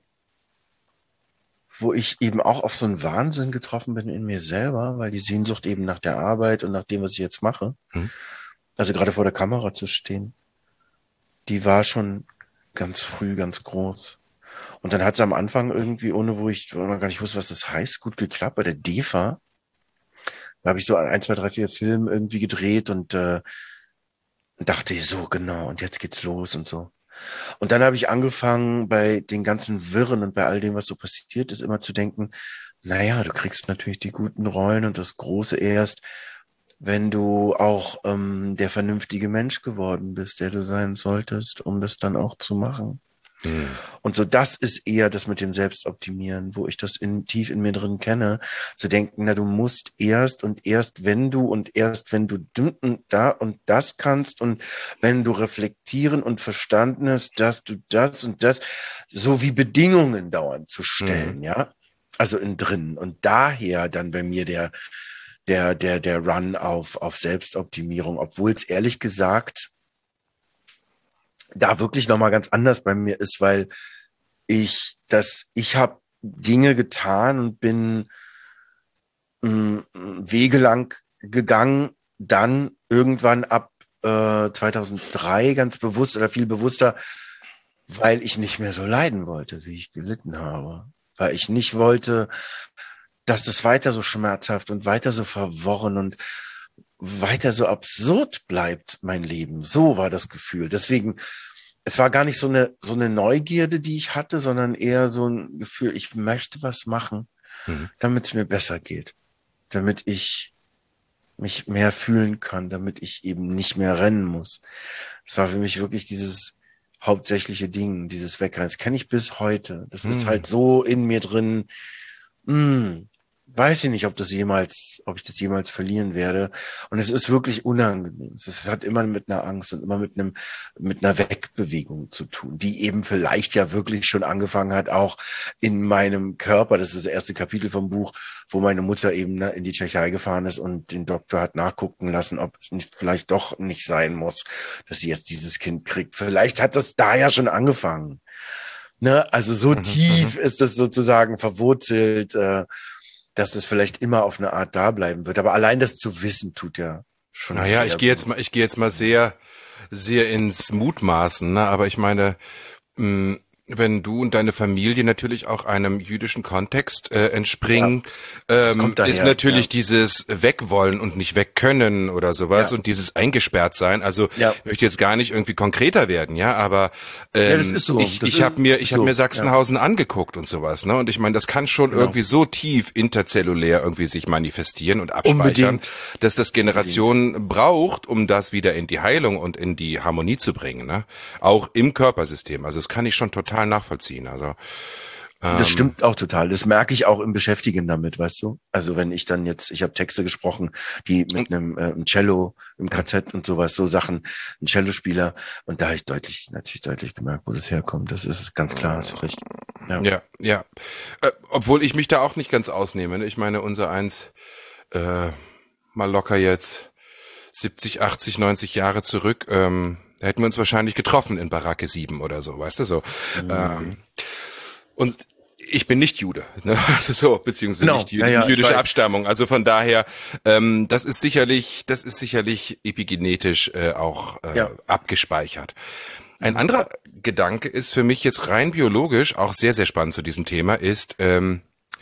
wo ich eben auch auf so einen Wahnsinn getroffen bin in mir selber, weil die Sehnsucht eben nach der Arbeit und nach dem, was ich jetzt mache, hm. also gerade vor der Kamera zu stehen, die war schon ganz früh, ganz groß. Und dann hat es am Anfang irgendwie, ohne wo ich noch gar nicht wusste, was das heißt, gut geklappt. Bei der D E F A, da habe ich so ein, zwei, drei, vier Filme irgendwie gedreht und äh, dachte so, genau, und jetzt geht's los und so. Und dann habe ich angefangen, bei den ganzen Wirren und bei all dem, was so passiert ist, immer zu denken, naja, du kriegst natürlich die guten Rollen und das Große erst, wenn du auch ähm, der vernünftige Mensch geworden bist, der du sein solltest, um das dann auch zu machen. Mhm. Und so, das ist eher das mit dem Selbstoptimieren, wo ich das in, tief in mir drin kenne, zu denken, na, du musst erst und erst wenn du und erst wenn du da und das kannst und wenn du reflektieren und verstanden hast, dass du das und das, so wie Bedingungen dauernd zu stellen, mhm. ja, also in drin. Und daher dann bei mir der der, der, der Run auf, auf Selbstoptimierung, obwohl es ehrlich gesagt da wirklich nochmal ganz anders bei mir ist, weil ich das, ich habe Dinge getan und bin mh, Wege lang gegangen, dann irgendwann ab äh, zweitausenddrei ganz bewusst oder viel bewusster, weil ich nicht mehr so leiden wollte, wie ich gelitten habe. Weil ich nicht wollte, dass es weiter so schmerzhaft und weiter so verworren und weiter so absurd bleibt, mein Leben. So war das Gefühl. Deswegen, es war gar nicht so eine, so eine Neugierde, die ich hatte, sondern eher so ein Gefühl, ich möchte was machen, mhm. damit es mir besser geht. Damit ich mich mehr fühlen kann, damit ich eben nicht mehr rennen muss. Es war für mich wirklich dieses hauptsächliche Ding, dieses Wegrennen. Das kenne ich bis heute. Das mhm. ist halt so in mir drin. Mh, weiß ich nicht, ob das jemals, ob ich das jemals verlieren werde. Und es ist wirklich unangenehm. Es hat immer mit einer Angst und immer mit einem, mit einer Wegbewegung zu tun, die eben vielleicht ja wirklich schon angefangen hat, auch in meinem Körper. Das ist das erste Kapitel vom Buch, wo meine Mutter eben in die Tschechei gefahren ist und den Doktor hat nachgucken lassen, ob es nicht, vielleicht doch nicht sein muss, dass sie jetzt dieses Kind kriegt. Vielleicht hat das da ja schon angefangen. Ne? Also so mhm, tief ist das sozusagen verwurzelt, äh, dass es vielleicht immer auf eine Art da bleiben wird. Aber allein das zu wissen tut ja schon. Naja, ich gehe jetzt mal, ich gehe jetzt mal sehr, sehr ins Mutmaßen, ne? Aber ich meine, mh, wenn du und deine Familie natürlich auch einem jüdischen Kontext äh, entspringen, ja, ähm, daher, ist natürlich ja. dieses Wegwollen und nicht wegkönnen oder sowas ja. und dieses eingesperrt sein. Also ja. ich möchte jetzt gar nicht irgendwie konkreter werden, ja, aber ähm, ja, das ist so. ich, ich habe mir, ich so. habe mir Sachsenhausen ja. angeguckt und sowas, ne? Und ich meine, das kann schon genau. irgendwie so tief interzellulär irgendwie sich manifestieren und abspeichern, Unbedingt. dass das Generationen Unbedingt. braucht, um das wieder in die Heilung und in die Harmonie zu bringen, ne? Auch im Körpersystem. Also das kann ich schon total nachvollziehen. Also ähm, das stimmt auch total. Das merke ich auch im Beschäftigen damit, weißt du? Also wenn ich dann jetzt, ich habe Texte gesprochen, die mit einem, äh, einem Cello im K Z und sowas, so Sachen, ein Cellospieler und da habe ich deutlich, natürlich deutlich gemerkt, wo das herkommt. Das ist ganz klar, hast du recht. Ja. Ja, ja. Äh, obwohl ich mich da auch nicht ganz ausnehme. Ne? Ich meine, unser Eins, äh, mal locker jetzt siebzig, achtzig, neunzig Jahre zurück, ähm, da hätten wir uns wahrscheinlich getroffen in Baracke sieben oder so, weißt du so. Mhm. Ähm, und ich bin nicht Jude, ne? Also so, beziehungsweise Genau. nicht jü Ja, ja, ich jüdische weiß. Abstammung. Also von daher, ähm, das ist sicherlich, das ist sicherlich epigenetisch äh, auch äh, Ja. abgespeichert. Ein anderer Gedanke ist für mich jetzt rein biologisch auch sehr, sehr spannend zu diesem Thema, ist, ähm,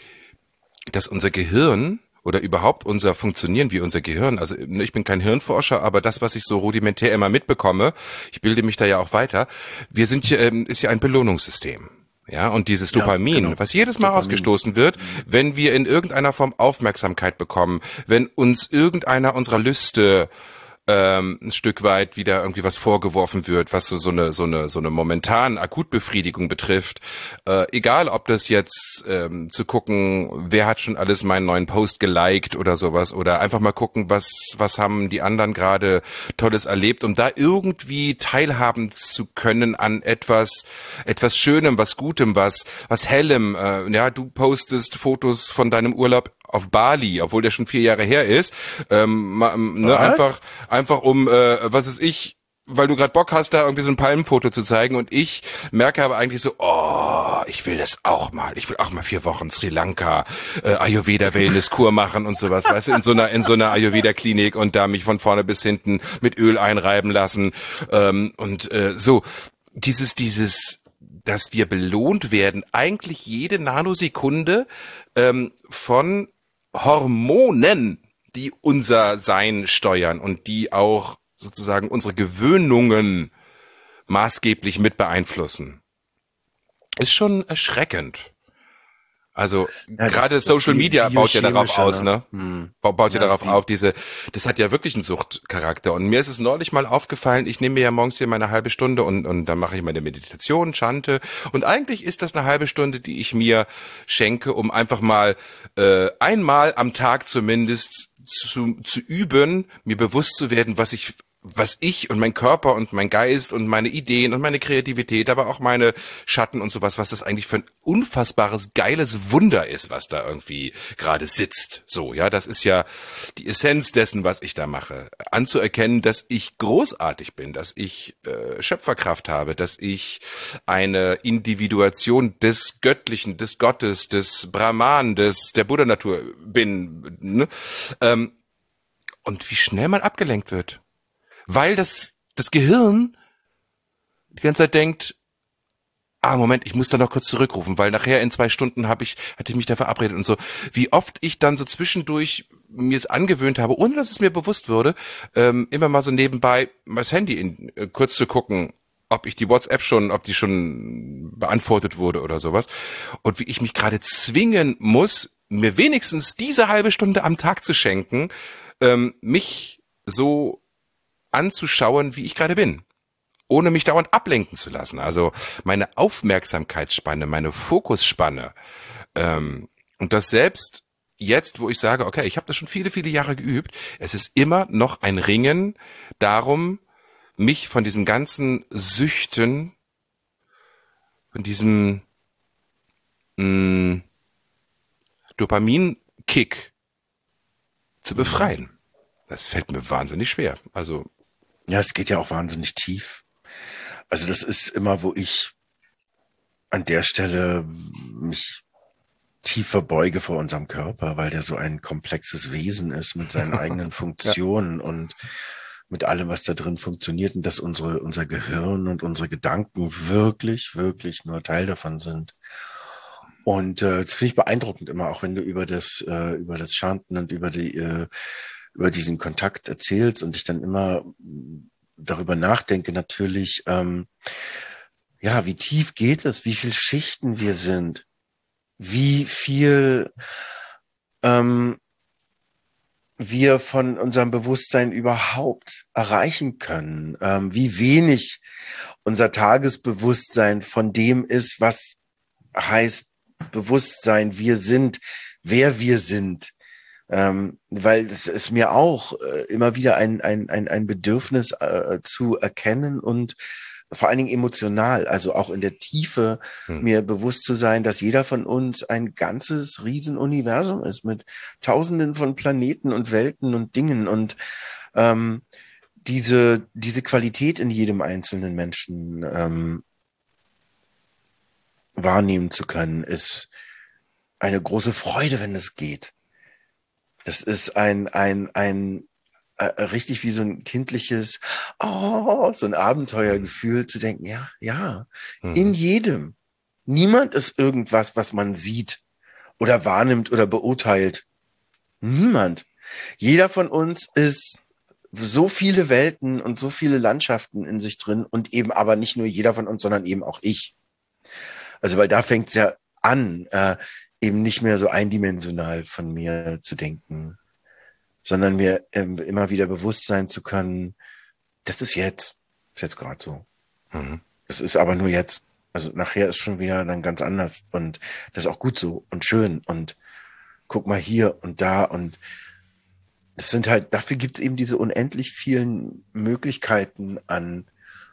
dass unser Gehirn oder überhaupt unser Funktionieren wie unser Gehirn, also ich bin kein Hirnforscher, aber das, was ich so rudimentär immer mitbekomme, ich bilde mich da ja auch weiter, wir sind ja, ähm, ist ja ein Belohnungssystem. Ja, und dieses Ja, Dopamin, genau. was jedes Mal Dopamin. ausgestoßen wird, wenn wir in irgendeiner Form Aufmerksamkeit bekommen, wenn uns irgendeiner unserer Lüste ähm, ein Stück weit wieder irgendwie was vorgeworfen wird, was so, so eine so eine so eine momentane Akutbefriedigung betrifft. Äh, egal, ob das jetzt ähm, zu gucken, wer hat schon alles meinen neuen Post geliked oder sowas, oder einfach mal gucken, was was haben die anderen gerade Tolles erlebt, um da irgendwie teilhaben zu können an etwas etwas Schönem, was Gutem, was was Hellem. Äh, ja, du postest Fotos von deinem Urlaub auf Bali, obwohl der schon vier Jahre her ist, ähm, ma, ne, Was? einfach, einfach um, äh, was ist ich, weil du gerade Bock hast, da irgendwie so ein Palmenfoto zu zeigen, und ich merke aber eigentlich so, oh, ich will das auch mal, ich will auch mal vier Wochen Sri Lanka, äh, Ayurveda-Wellness-Kur machen und sowas, weißt du, in so einer, in so einer Ayurveda-Klinik und da mich von vorne bis hinten mit Öl einreiben lassen, ähm, und äh, so, dieses, dieses, dass wir belohnt werden, eigentlich jede Nanosekunde ähm, von Hormonen, die unser Sein steuern und die auch sozusagen unsere Gewöhnungen maßgeblich mit beeinflussen. Ist schon erschreckend. Also Ja, gerade das- das Social Bi- Media baut ja darauf biochemische, aus, ne? Hm. Ba- Baut ja, Ja, das darauf Bi- auf, diese, das hat ja wirklich einen Suchtcharakter. Und mir ist es neulich mal aufgefallen, ich nehme mir ja morgens hier meine halbe Stunde und, und dann mache ich meine Meditation, chante. Und eigentlich ist das eine halbe Stunde, die ich mir schenke, um einfach mal äh, einmal am Tag zumindest zu, zu üben, mir bewusst zu werden, was ich was ich und mein Körper und mein Geist und meine Ideen und meine Kreativität, aber auch meine Schatten und sowas, was das eigentlich für ein unfassbares, geiles Wunder ist, was da irgendwie gerade sitzt. So, ja, das ist ja die Essenz dessen, was ich da mache. Anzuerkennen, dass ich großartig bin, dass ich äh, Schöpferkraft habe, dass ich eine Individuation des Göttlichen, des Gottes, des Brahman, des der Buddha-Natur bin. Ne? Ähm, und wie schnell man abgelenkt wird. Weil das, das Gehirn die ganze Zeit denkt, ah, Moment, ich muss da noch kurz zurückrufen, weil nachher in zwei Stunden habe ich, hatte ich mich da verabredet und so. Wie oft ich dann so zwischendurch mir es angewöhnt habe, ohne dass es mir bewusst wurde, ähm, immer mal so nebenbei das Handy in, äh, kurz zu gucken, ob ich die WhatsApp schon, ob die schon beantwortet wurde oder sowas. Und wie ich mich gerade zwingen muss, mir wenigstens diese halbe Stunde am Tag zu schenken, ähm, mich so anzuschauen, wie ich gerade bin, ohne mich dauernd ablenken zu lassen. Also meine Aufmerksamkeitsspanne, meine Fokusspanne, ähm, und das selbst jetzt, wo ich sage, okay, ich habe das schon viele, viele Jahre geübt, es ist immer noch ein Ringen darum, mich von diesem ganzen Süchten, von diesem mh, Dopaminkick zu befreien. Das fällt mir wahnsinnig schwer. Also Ja, es geht ja auch wahnsinnig tief. Also das ist immer, wo ich an der Stelle mich tief verbeuge vor unserem Körper, weil der so ein komplexes Wesen ist mit seinen eigenen Funktionen ja. und mit allem, was da drin funktioniert, und dass unsere, unser Gehirn und unsere Gedanken wirklich, wirklich nur Teil davon sind. Und äh, das finde ich beeindruckend immer, auch wenn du über das, äh, über das Chanten und über die, äh, über diesen Kontakt erzählst und ich dann immer darüber nachdenke, natürlich, ähm, ja, wie tief geht es, wie viel Schichten wir sind, wie viel ähm, wir von unserem Bewusstsein überhaupt erreichen können, ähm, wie wenig unser Tagesbewusstsein von dem ist, was heißt Bewusstsein, wir sind, wer wir sind. Ähm, weil es ist mir auch äh, immer wieder ein, ein, ein, ein Bedürfnis äh, zu erkennen und vor allen Dingen emotional, also auch in der Tiefe, hm. mir bewusst zu sein, dass jeder von uns ein ganzes Riesenuniversum ist mit Tausenden von Planeten und Welten und Dingen und ähm, diese diese Qualität in jedem einzelnen Menschen ähm, wahrnehmen zu können, ist eine große Freude, wenn es geht. Das ist ein ein ein Äh, richtig wie so ein kindliches, oh, so ein Abenteuergefühl zu denken, ja, ja, mhm. in jedem. Niemand ist irgendwas, was man sieht oder wahrnimmt oder beurteilt. Niemand. Jeder von uns ist so viele Welten und so viele Landschaften in sich drin und eben aber nicht nur jeder von uns, sondern eben auch ich. Also, weil da fängt es ja an, äh, eben nicht mehr so eindimensional von mir zu denken, sondern mir ähm, immer wieder bewusst sein zu können, das ist jetzt, ist jetzt gerade so. Mhm. Das ist aber nur jetzt. Also nachher ist schon wieder dann ganz anders und das ist auch gut so und schön und guck mal hier und da und das sind halt, dafür gibt es eben diese unendlich vielen Möglichkeiten an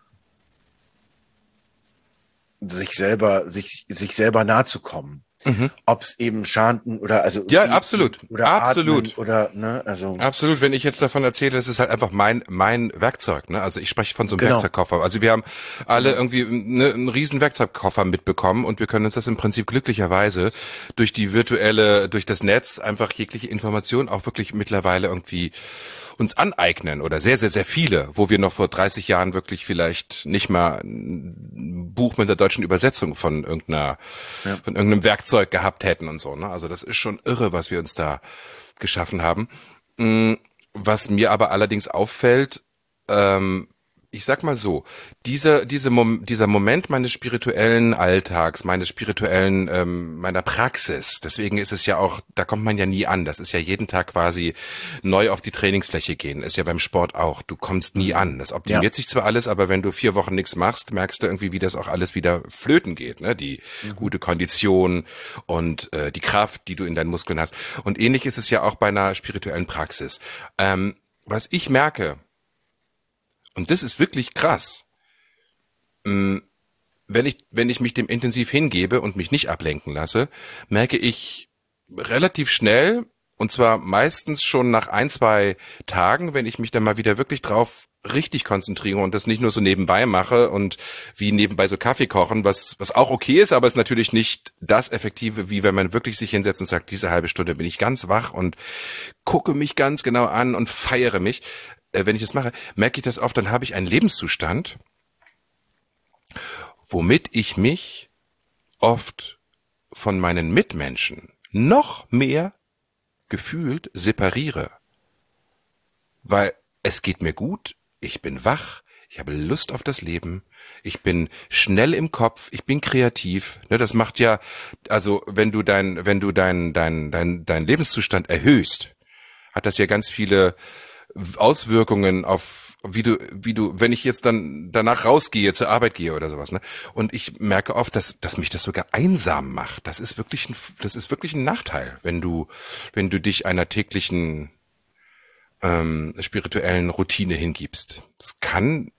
sich selber, sich, sich selber nahe zu kommen. Mhm. Ob es eben Schanden oder also ja absolut oder absolut Atmen oder ne also absolut, wenn ich jetzt davon erzähle, das ist halt einfach mein mein Werkzeug, ne? Also ich spreche von so einem genau. Werkzeugkoffer. Also wir haben alle irgendwie ne, einen riesen Werkzeugkoffer mitbekommen und wir können uns das im Prinzip glücklicherweise durch die virtuelle, durch das Netz einfach jegliche Information auch wirklich mittlerweile irgendwie uns aneignen oder sehr, sehr, sehr viele, wo wir noch vor dreißig Jahren wirklich vielleicht nicht mal ein Buch mit der deutschen Übersetzung von irgendeiner, ja. von irgendeinem Werkzeug gehabt hätten und so, ne? Also das ist schon irre, was wir uns da geschaffen haben. Was mir aber allerdings auffällt, ähm, ich sag mal so, dieser, diese Mom- dieser Moment meines spirituellen Alltags, meines spirituellen, ähm, meiner Praxis, deswegen ist es ja auch, da kommt man ja nie an, das ist ja jeden Tag quasi neu auf die Trainingsfläche gehen, ist ja beim Sport auch, du kommst nie an, das optimiert ja. sich zwar alles, aber wenn du vier Wochen nichts machst, merkst du irgendwie, wie das auch alles wieder flöten geht, ne? Die mhm. gute Kondition und äh, die Kraft, die du in deinen Muskeln hast und ähnlich ist es ja auch bei einer spirituellen Praxis. Ähm, was ich merke, und das ist wirklich krass. Wenn ich, wenn ich mich dem intensiv hingebe und mich nicht ablenken lasse, merke ich relativ schnell, und zwar meistens schon nach ein, zwei Tagen, wenn ich mich dann mal wieder wirklich drauf richtig konzentriere und das nicht nur so nebenbei mache und wie nebenbei so Kaffee kochen, was, was auch okay ist, aber ist natürlich nicht das Effektive, wie wenn man wirklich sich hinsetzt und sagt, diese halbe Stunde bin ich ganz wach und gucke mich ganz genau an und feiere mich. Wenn ich das mache, merke ich das oft, dann habe ich einen Lebenszustand, womit ich mich oft von meinen Mitmenschen noch mehr gefühlt separiere. Weil es geht mir gut, ich bin wach, ich habe Lust auf das Leben, ich bin schnell im Kopf, ich bin kreativ. Ne, das macht ja, also wenn du dein, wenn du dein, dein, dein, dein Lebenszustand erhöhst, hat das ja ganz viele Auswirkungen auf, wie du, wie du, wenn ich jetzt dann danach rausgehe, zur Arbeit gehe oder sowas, ne? Und ich merke oft, dass, dass mich das sogar einsam macht. Das ist wirklich ein, das ist wirklich ein Nachteil, wenn du, wenn du dich einer täglichen, ähm, spirituellen Routine hingibst. Das kann,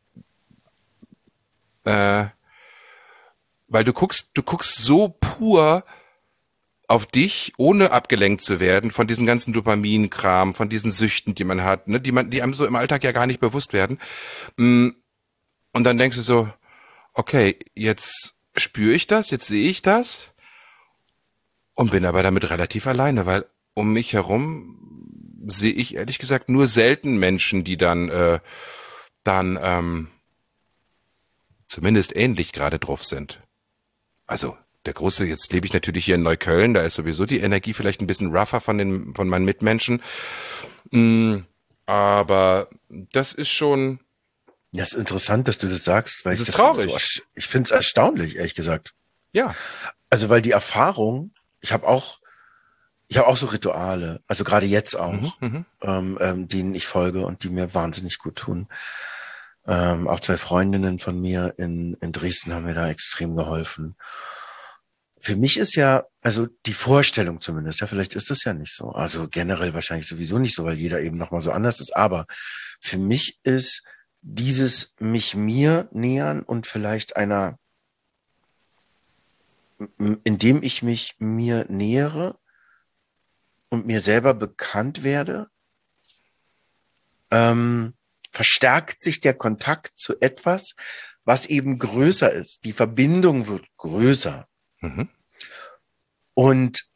äh, weil du guckst, du guckst so pur auf dich, ohne abgelenkt zu werden von diesen ganzen Dopaminkram, von diesen Süchten, die man hat, ne, die man, die einem so im Alltag ja gar nicht bewusst werden. Und dann denkst du so, okay, jetzt spüre ich das, jetzt sehe ich das und bin aber damit relativ alleine, weil um mich herum sehe ich ehrlich gesagt nur selten Menschen, die dann, äh, dann ähm, zumindest ähnlich gerade drauf sind. Also der große, jetzt lebe ich natürlich hier in Neukölln, da ist sowieso die Energie vielleicht ein bisschen rougher von den, von meinen Mitmenschen. Mm, aber das ist schon. Das ist interessant, dass du das sagst, weil das ich ist das traurig. So, ich finde es erstaunlich, ehrlich gesagt. Ja. Also, weil die Erfahrung, ich habe auch, ich habe auch so Rituale, also gerade jetzt auch, mhm, ähm, ähm, denen ich folge und die mir wahnsinnig gut tun. Ähm, auch zwei Freundinnen von mir in, in Dresden haben mir da extrem geholfen. Für mich ist ja, also die Vorstellung zumindest, ja, vielleicht ist das ja nicht so. Also generell wahrscheinlich sowieso nicht so, weil jeder eben nochmal so anders ist. Aber für mich ist dieses mich mir nähern und vielleicht einer, indem ich mich mir nähere und mir selber bekannt werde, ähm, verstärkt sich der Kontakt zu etwas, was eben größer ist. Die Verbindung wird größer. Mhm. Und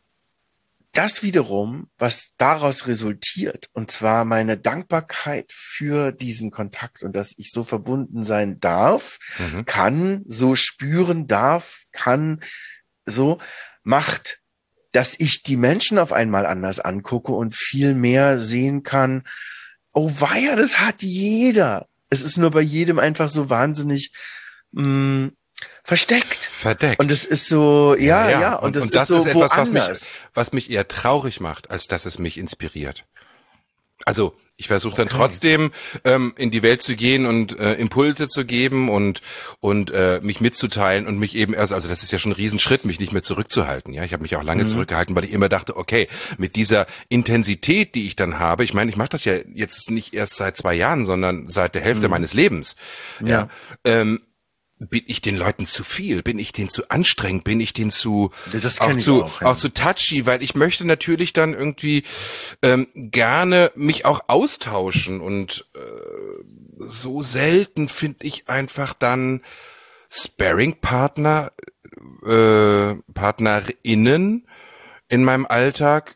das wiederum, was daraus resultiert, und zwar meine Dankbarkeit für diesen Kontakt und dass ich so verbunden sein darf, Mhm. kann, so spüren darf, kann, so macht, dass ich die Menschen auf einmal anders angucke und viel mehr sehen kann, oh weia, das hat jeder. Es ist nur bei jedem einfach so wahnsinnig mh, versteckt. Verdeckt. Und es ist so, ja, ja, ja. Und, und, das, und das ist so ist etwas, was mich, woanders. was mich eher traurig macht, als dass es mich inspiriert. Also ich versuche dann Okay. trotzdem ähm, in die Welt zu gehen und äh, Impulse zu geben und und äh, mich mitzuteilen und mich eben erst, also das ist ja schon ein Riesenschritt, mich nicht mehr zurückzuhalten. Ja, ich habe mich auch lange Mhm. zurückgehalten, weil ich immer dachte, okay, mit dieser Intensität, die ich dann habe, ich meine, ich mache das ja jetzt nicht erst seit zwei Jahren, sondern seit der Hälfte Mhm. meines Lebens. Ja, Ja. ähm, bin ich den Leuten zu viel? Bin ich denen zu anstrengend? Bin ich denen zu Das auch kenn ich zu auch, ja. auch zu touchy? Weil ich möchte natürlich dann irgendwie ähm, gerne mich auch austauschen und äh, so selten finde ich einfach dann Sparring-Partner, äh, PartnerInnen in meinem Alltag,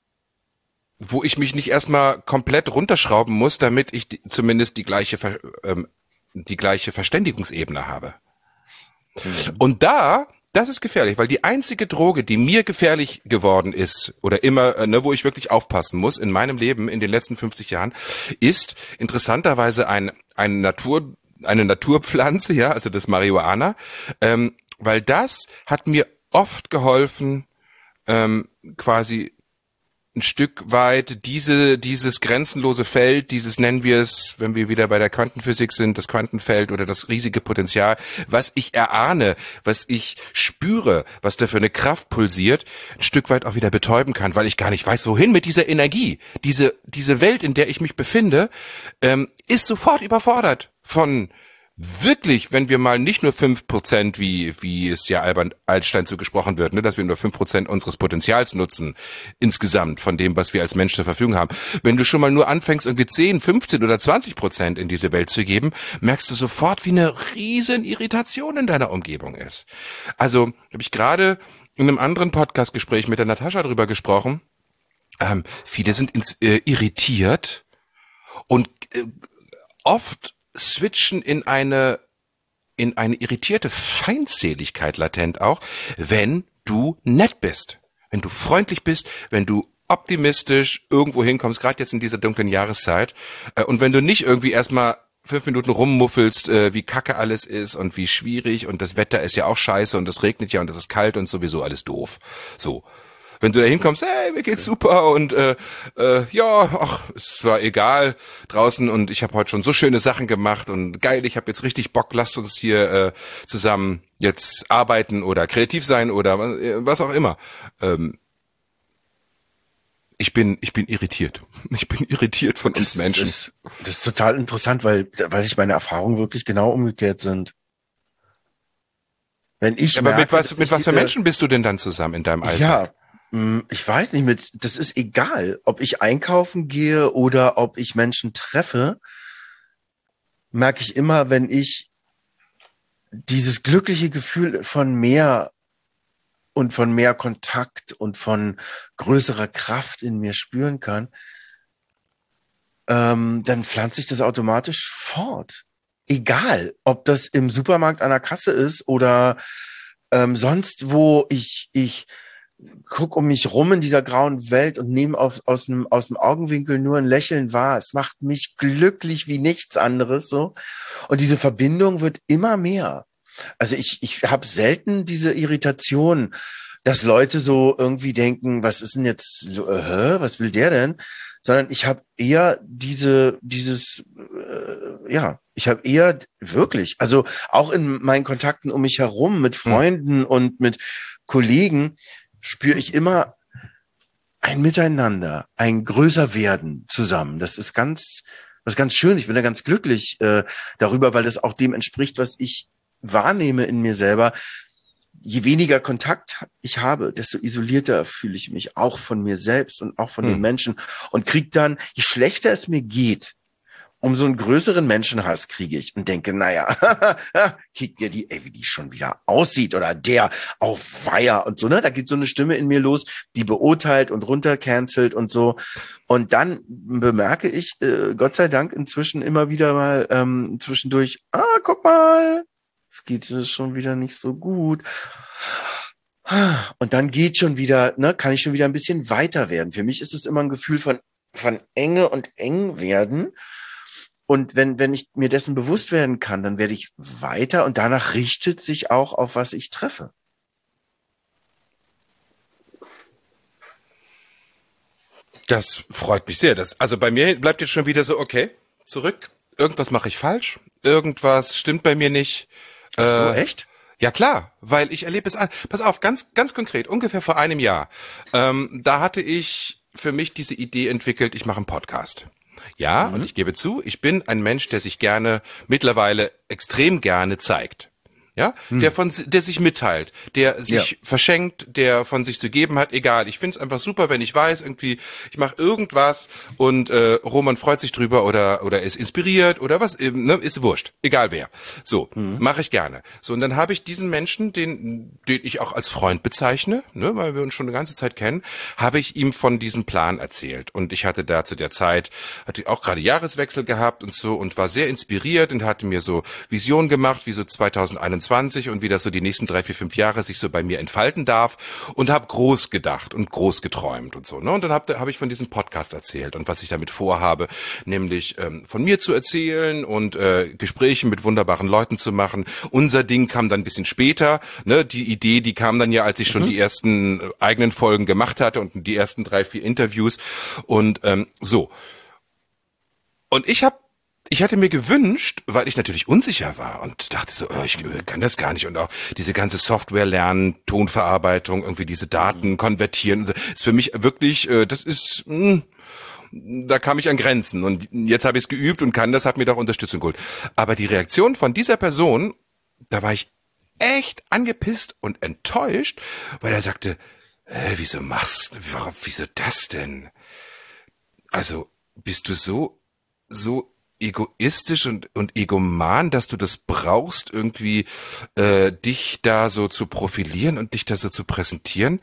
wo ich mich nicht erstmal komplett runterschrauben muss, damit ich die, zumindest die gleiche Ver, ähm, die gleiche Verständigungsebene habe. Mhm. Und da, das ist gefährlich, weil die einzige Droge, die mir gefährlich geworden ist, oder immer, äh, ne, wo ich wirklich aufpassen muss in meinem Leben in den letzten fünfzig Jahren, ist interessanterweise ein, ein Natur, eine Naturpflanze, ja, also das Marihuana, ähm, weil das hat mir oft geholfen, ähm, quasi ein Stück weit diese, dieses grenzenlose Feld, dieses nennen wir es, wenn wir wieder bei der Quantenphysik sind, das Quantenfeld oder das riesige Potenzial, was ich erahne, was ich spüre, was da für eine Kraft pulsiert, ein Stück weit auch wieder betäuben kann, weil ich gar nicht weiß, wohin mit dieser Energie. Diese, diese Welt, in der ich mich befinde, ähm, ist sofort überfordert von wirklich, wenn wir mal nicht nur fünf Prozent, wie wie es ja Albert Einstein so gesprochen wird, ne, dass wir nur fünf Prozent unseres Potenzials nutzen, insgesamt von dem, was wir als Mensch zur Verfügung haben. Wenn du schon mal nur anfängst, irgendwie zehn, fünfzehn oder zwanzig Prozent in diese Welt zu geben, merkst du sofort, wie eine riesen Irritation in deiner Umgebung ist. Also habe ich gerade in einem anderen Podcast-Gespräch mit der Natascha drüber gesprochen. Ähm, viele sind ins, äh, irritiert und äh, oft switchen in eine in eine irritierte Feindseligkeit latent auch, wenn du nett bist, wenn du freundlich bist, wenn du optimistisch irgendwo hinkommst, gerade jetzt in dieser dunklen Jahreszeit, äh, und wenn du nicht irgendwie erstmal fünf Minuten rummuffelst, äh, wie kacke alles ist und wie schwierig und das Wetter ist ja auch scheiße und es regnet ja und es ist kalt und sowieso alles doof. So. Wenn du da hinkommst, hey, mir geht's super und äh, äh, ja, ach, es war egal draußen und ich habe heute schon so schöne Sachen gemacht und geil, ich habe jetzt richtig Bock, lasst uns hier äh, zusammen jetzt arbeiten oder kreativ sein oder was auch immer. Ähm, ich bin ich bin irritiert. Ich bin irritiert von uns Das Menschen. ist, das ist total interessant, weil, weil ich meine Erfahrungen wirklich genau umgekehrt sind. Wenn ich Ja, aber merke, mit was dass mit ich was für diese- Menschen bist du denn dann zusammen in deinem Alltag? Ja, mh, ich weiß nicht, mit, das ist egal, ob ich einkaufen gehe oder ob ich Menschen treffe, merke ich immer, wenn ich dieses glückliche Gefühl von mehr und von mehr Kontakt und von größerer Kraft in mir spüren kann, ähm, dann pflanzt sich das automatisch fort. Egal, ob das im Supermarkt an der Kasse ist oder ähm, sonst wo ich, ich guck um mich rum in dieser grauen Welt und nehme aus, aus, dem, aus dem Augenwinkel nur ein Lächeln wahr. Es macht mich glücklich wie nichts anderes so. Und diese Verbindung wird immer mehr. Also ich, ich habe selten diese Irritation, dass Leute so irgendwie denken, was ist denn jetzt, äh, hä, was will der denn? Sondern ich habe eher diese, dieses, äh, ja, ich habe eher wirklich, also auch in meinen Kontakten um mich herum mit Freunden hm. und mit Kollegen spüre ich immer ein Miteinander, ein größer Werden zusammen. Das ist ganz Das ist ganz schön. Ich bin da ganz glücklich äh, darüber, weil das auch dem entspricht, was ich wahrnehme in mir selber. Je weniger Kontakt ich habe, desto isolierter fühle ich mich, auch von mir selbst und auch von hm. den Menschen. Und krieg dann, je schlechter es mir geht, umso einen größeren Menschenhass kriege ich und denke, naja, kick dir die, ey, wie die schon wieder aussieht oder der auf Weiher und so, ne? Da geht so eine Stimme in mir los, die beurteilt und runtercancelt und so. Und dann bemerke ich, äh, Gott sei Dank inzwischen immer wieder mal ähm, zwischendurch, ah, guck mal, es geht schon wieder nicht so gut. Und dann geht schon wieder, ne, kann ich schon wieder ein bisschen weiter werden. Für mich ist es immer ein Gefühl von, von Enge und eng werden. Und wenn, wenn ich mir dessen bewusst werden kann, dann werde ich weiter und danach richtet sich auch, auf was ich treffe. Das freut mich sehr. Das, also bei mir bleibt jetzt schon wieder so, okay, zurück. Irgendwas mache ich falsch. Irgendwas stimmt bei mir nicht. Ach so, äh, echt? Ja klar, weil ich erlebe es an. Pass auf, ganz ganz konkret, ungefähr vor einem Jahr. Ähm, da hatte ich für mich diese Idee entwickelt, ich mache einen Podcast. Ja, mhm. Und ich gebe zu, ich bin ein Mensch, der sich gerne, mittlerweile extrem gerne zeigt. Ja, hm. der von, der sich mitteilt, der sich ja. verschenkt, der von sich zu geben hat, egal. Ich find's einfach super, wenn ich weiß, irgendwie, ich mache irgendwas und äh, Roman freut sich drüber oder oder ist inspiriert oder was, ne, ist wurscht, egal wer. So, hm. mache ich gerne. So, und dann habe ich diesen Menschen, den den ich auch als Freund bezeichne, ne, weil wir uns schon eine ganze Zeit kennen, habe ich ihm von diesem Plan erzählt. Und ich hatte da zu der Zeit, hatte auch gerade Jahreswechsel gehabt und so und war sehr inspiriert und hatte mir so Visionen gemacht, wie so zweitausendeinundzwanzig und wie das so die nächsten drei, vier, fünf Jahre sich so bei mir entfalten darf und habe groß gedacht und groß geträumt und so. Ne? Und dann habe hab ich von diesem Podcast erzählt und was ich damit vorhabe, nämlich ähm, von mir zu erzählen und äh, Gespräche mit wunderbaren Leuten zu machen. Unser Ding kam dann ein bisschen später. Ne? Die Idee, die kam dann ja, als ich schon mhm. die ersten äh, eigenen Folgen gemacht hatte und die ersten drei, vier Interviews und ähm, so. Und ich habe Ich hatte mir gewünscht, weil ich natürlich unsicher war und dachte so, oh, ich kann das gar nicht und auch diese ganze Software lernen, Tonverarbeitung, irgendwie diese Daten konvertieren, ist für mich wirklich, das ist, mh, da kam ich an Grenzen und jetzt habe ich es geübt und kann das, hat mir doch Unterstützung geholt. Aber die Reaktion von dieser Person, da war ich echt angepisst und enttäuscht, weil er sagte, äh, wieso machst, warum, wieso das denn? Also bist du so, so egoistisch und und egoman, dass du das brauchst, irgendwie äh, dich da so zu profilieren und dich da so zu präsentieren.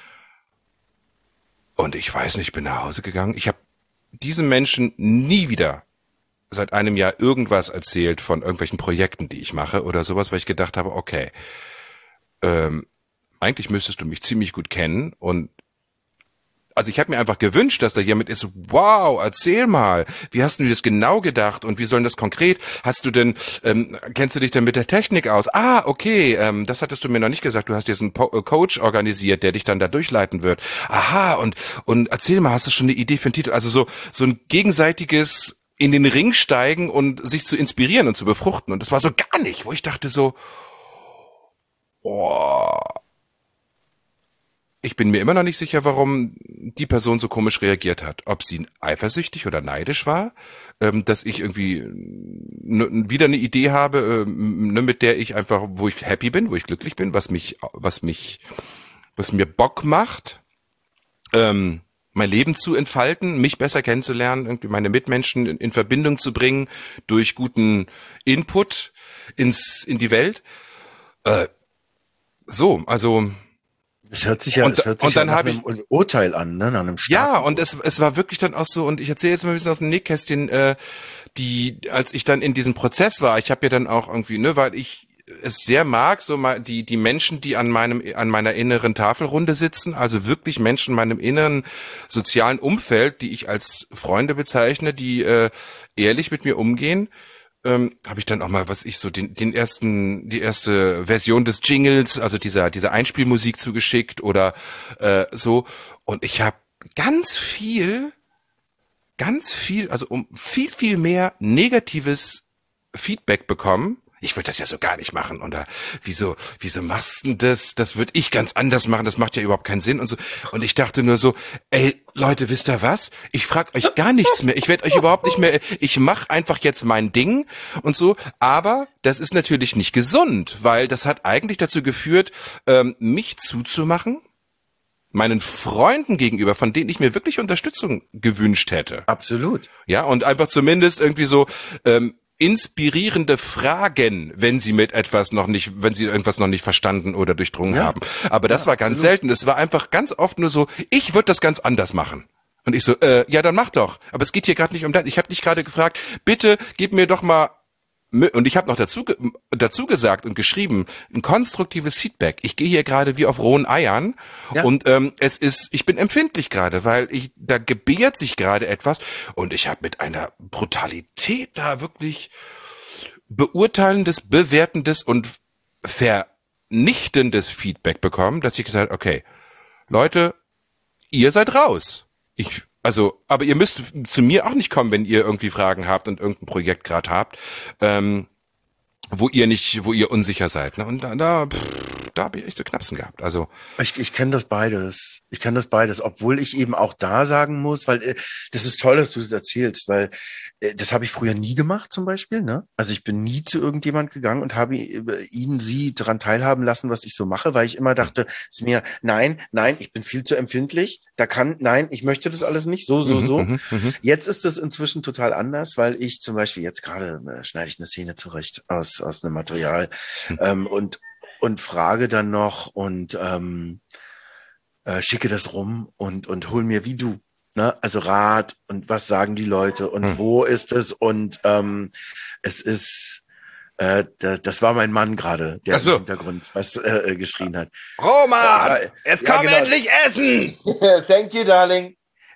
Und ich weiß nicht, ich bin nach Hause gegangen. Ich habe diesem Menschen nie wieder seit einem Jahr irgendwas erzählt von irgendwelchen Projekten, die ich mache oder sowas, weil ich gedacht habe, okay, ähm, eigentlich müsstest du mich ziemlich gut kennen und also ich habe mir einfach gewünscht, dass da jemand ist, wow, erzähl mal, wie hast du dir das genau gedacht und wie soll das konkret, hast du denn, ähm, kennst du dich denn mit der Technik aus? Ah, okay, ähm, das hattest du mir noch nicht gesagt, du hast jetzt einen po- Coach organisiert, der dich dann da durchleiten wird. Aha, und und erzähl mal, hast du schon eine Idee für einen Titel? Also so so ein gegenseitiges in den Ring steigen und sich zu inspirieren und zu befruchten und das war so gar nicht, wo ich dachte so, oh, ich bin mir immer noch nicht sicher, warum die Person so komisch reagiert hat. Ob sie eifersüchtig oder neidisch war, ähm, dass ich irgendwie n- wieder eine Idee habe, ähm, ne, mit der ich einfach, wo ich happy bin, wo ich glücklich bin, was mich, was mich, was mir Bock macht, ähm, mein Leben zu entfalten, mich besser kennenzulernen, irgendwie meine Mitmenschen in, in Verbindung zu bringen durch guten Input ins in die Welt. Äh, so, also Es hört sich ja, und, es hört sich und dann ja nach habe einem ich Urteil an, ne? Nach einem ja, starken und es es war wirklich dann auch so, und ich erzähle jetzt mal ein bisschen aus dem Nähkästchen, äh, die, als ich dann in diesem Prozess war, ich habe ja dann auch irgendwie, ne, weil ich es sehr mag, so mal die die Menschen, die an meinem an meiner inneren Tafelrunde sitzen, also wirklich Menschen in meinem inneren sozialen Umfeld, die ich als Freunde bezeichne, die äh, ehrlich mit mir umgehen. Ähm, habe ich dann auch mal, was ich so den den ersten die erste Version des Jingles, also dieser dieser Einspielmusik zugeschickt oder äh, so, und ich habe ganz viel ganz viel, also um viel viel mehr negatives Feedback bekommen, ich würde das ja so gar nicht machen. Oder wieso, wieso machst du denn das? Das würde ich ganz anders machen. Das macht ja überhaupt keinen Sinn und so. Und ich dachte nur so, ey, Leute, wisst ihr was? Ich frag euch gar nichts mehr. Ich werde euch überhaupt nicht mehr, ich mache einfach jetzt mein Ding und so. Aber das ist natürlich nicht gesund, weil das hat eigentlich dazu geführt, ähm, mich zuzumachen, meinen Freunden gegenüber, von denen ich mir wirklich Unterstützung gewünscht hätte. Absolut. Ja, und einfach zumindest irgendwie so ähm, inspirierende Fragen, wenn sie mit etwas noch nicht, wenn sie irgendwas noch nicht verstanden oder durchdrungen Ja. haben. Aber das Ja, war ganz absolut. selten. Es war einfach ganz oft nur so, ich würde das ganz anders machen. Und ich so, äh, ja, dann mach doch. Aber es geht hier gerade nicht um das. Ich habe dich gerade gefragt, bitte gib mir doch mal, und ich habe noch dazu ge- dazu gesagt und geschrieben, ein konstruktives Feedback. Ich gehe hier gerade wie auf rohen Eiern Ja. und ähm, es ist, ich bin empfindlich gerade, weil ich da gebärt sich gerade etwas und ich habe mit einer Brutalität da wirklich beurteilendes, bewertendes und vernichtendes Feedback bekommen, dass ich gesagt habe, okay, Leute, ihr seid raus. Ich, also, aber ihr müsst zu mir auch nicht kommen, wenn ihr irgendwie Fragen habt und irgendein Projekt gerade habt, ähm, wo ihr nicht, wo ihr unsicher seid. Ne? Und da, da, pff, da habe ich echt so Knapsen gehabt. Also, Ich, ich kenne das beides. Ich kenne das beides, obwohl ich eben auch da sagen muss, weil äh, das ist toll, dass du das erzählst, weil äh, das habe ich früher nie gemacht zum Beispiel. Ne? Also ich bin nie zu irgendjemand gegangen und habe äh, ihn, sie daran teilhaben lassen, was ich so mache, weil ich immer dachte, ist mir, nein, nein, ich bin viel zu empfindlich. Da kann, nein, ich möchte das alles nicht, so, so, mhm, so. mhm, mhm. Jetzt ist es inzwischen total anders, weil ich zum Beispiel jetzt gerade äh, schneide ich eine Szene zurecht aus, aus einem Material ähm, und und frage dann noch und ähm, äh, schicke das rum und und hol mir wie du, ne? Also Rat und was sagen die Leute und Hm. wo ist es und ähm, es ist äh, da, das war mein Mann gerade, der Ach so. im Hintergrund was äh, geschrien hat. Roman, Ja, jetzt ja, komm genau. endlich essen! Thank you, darling.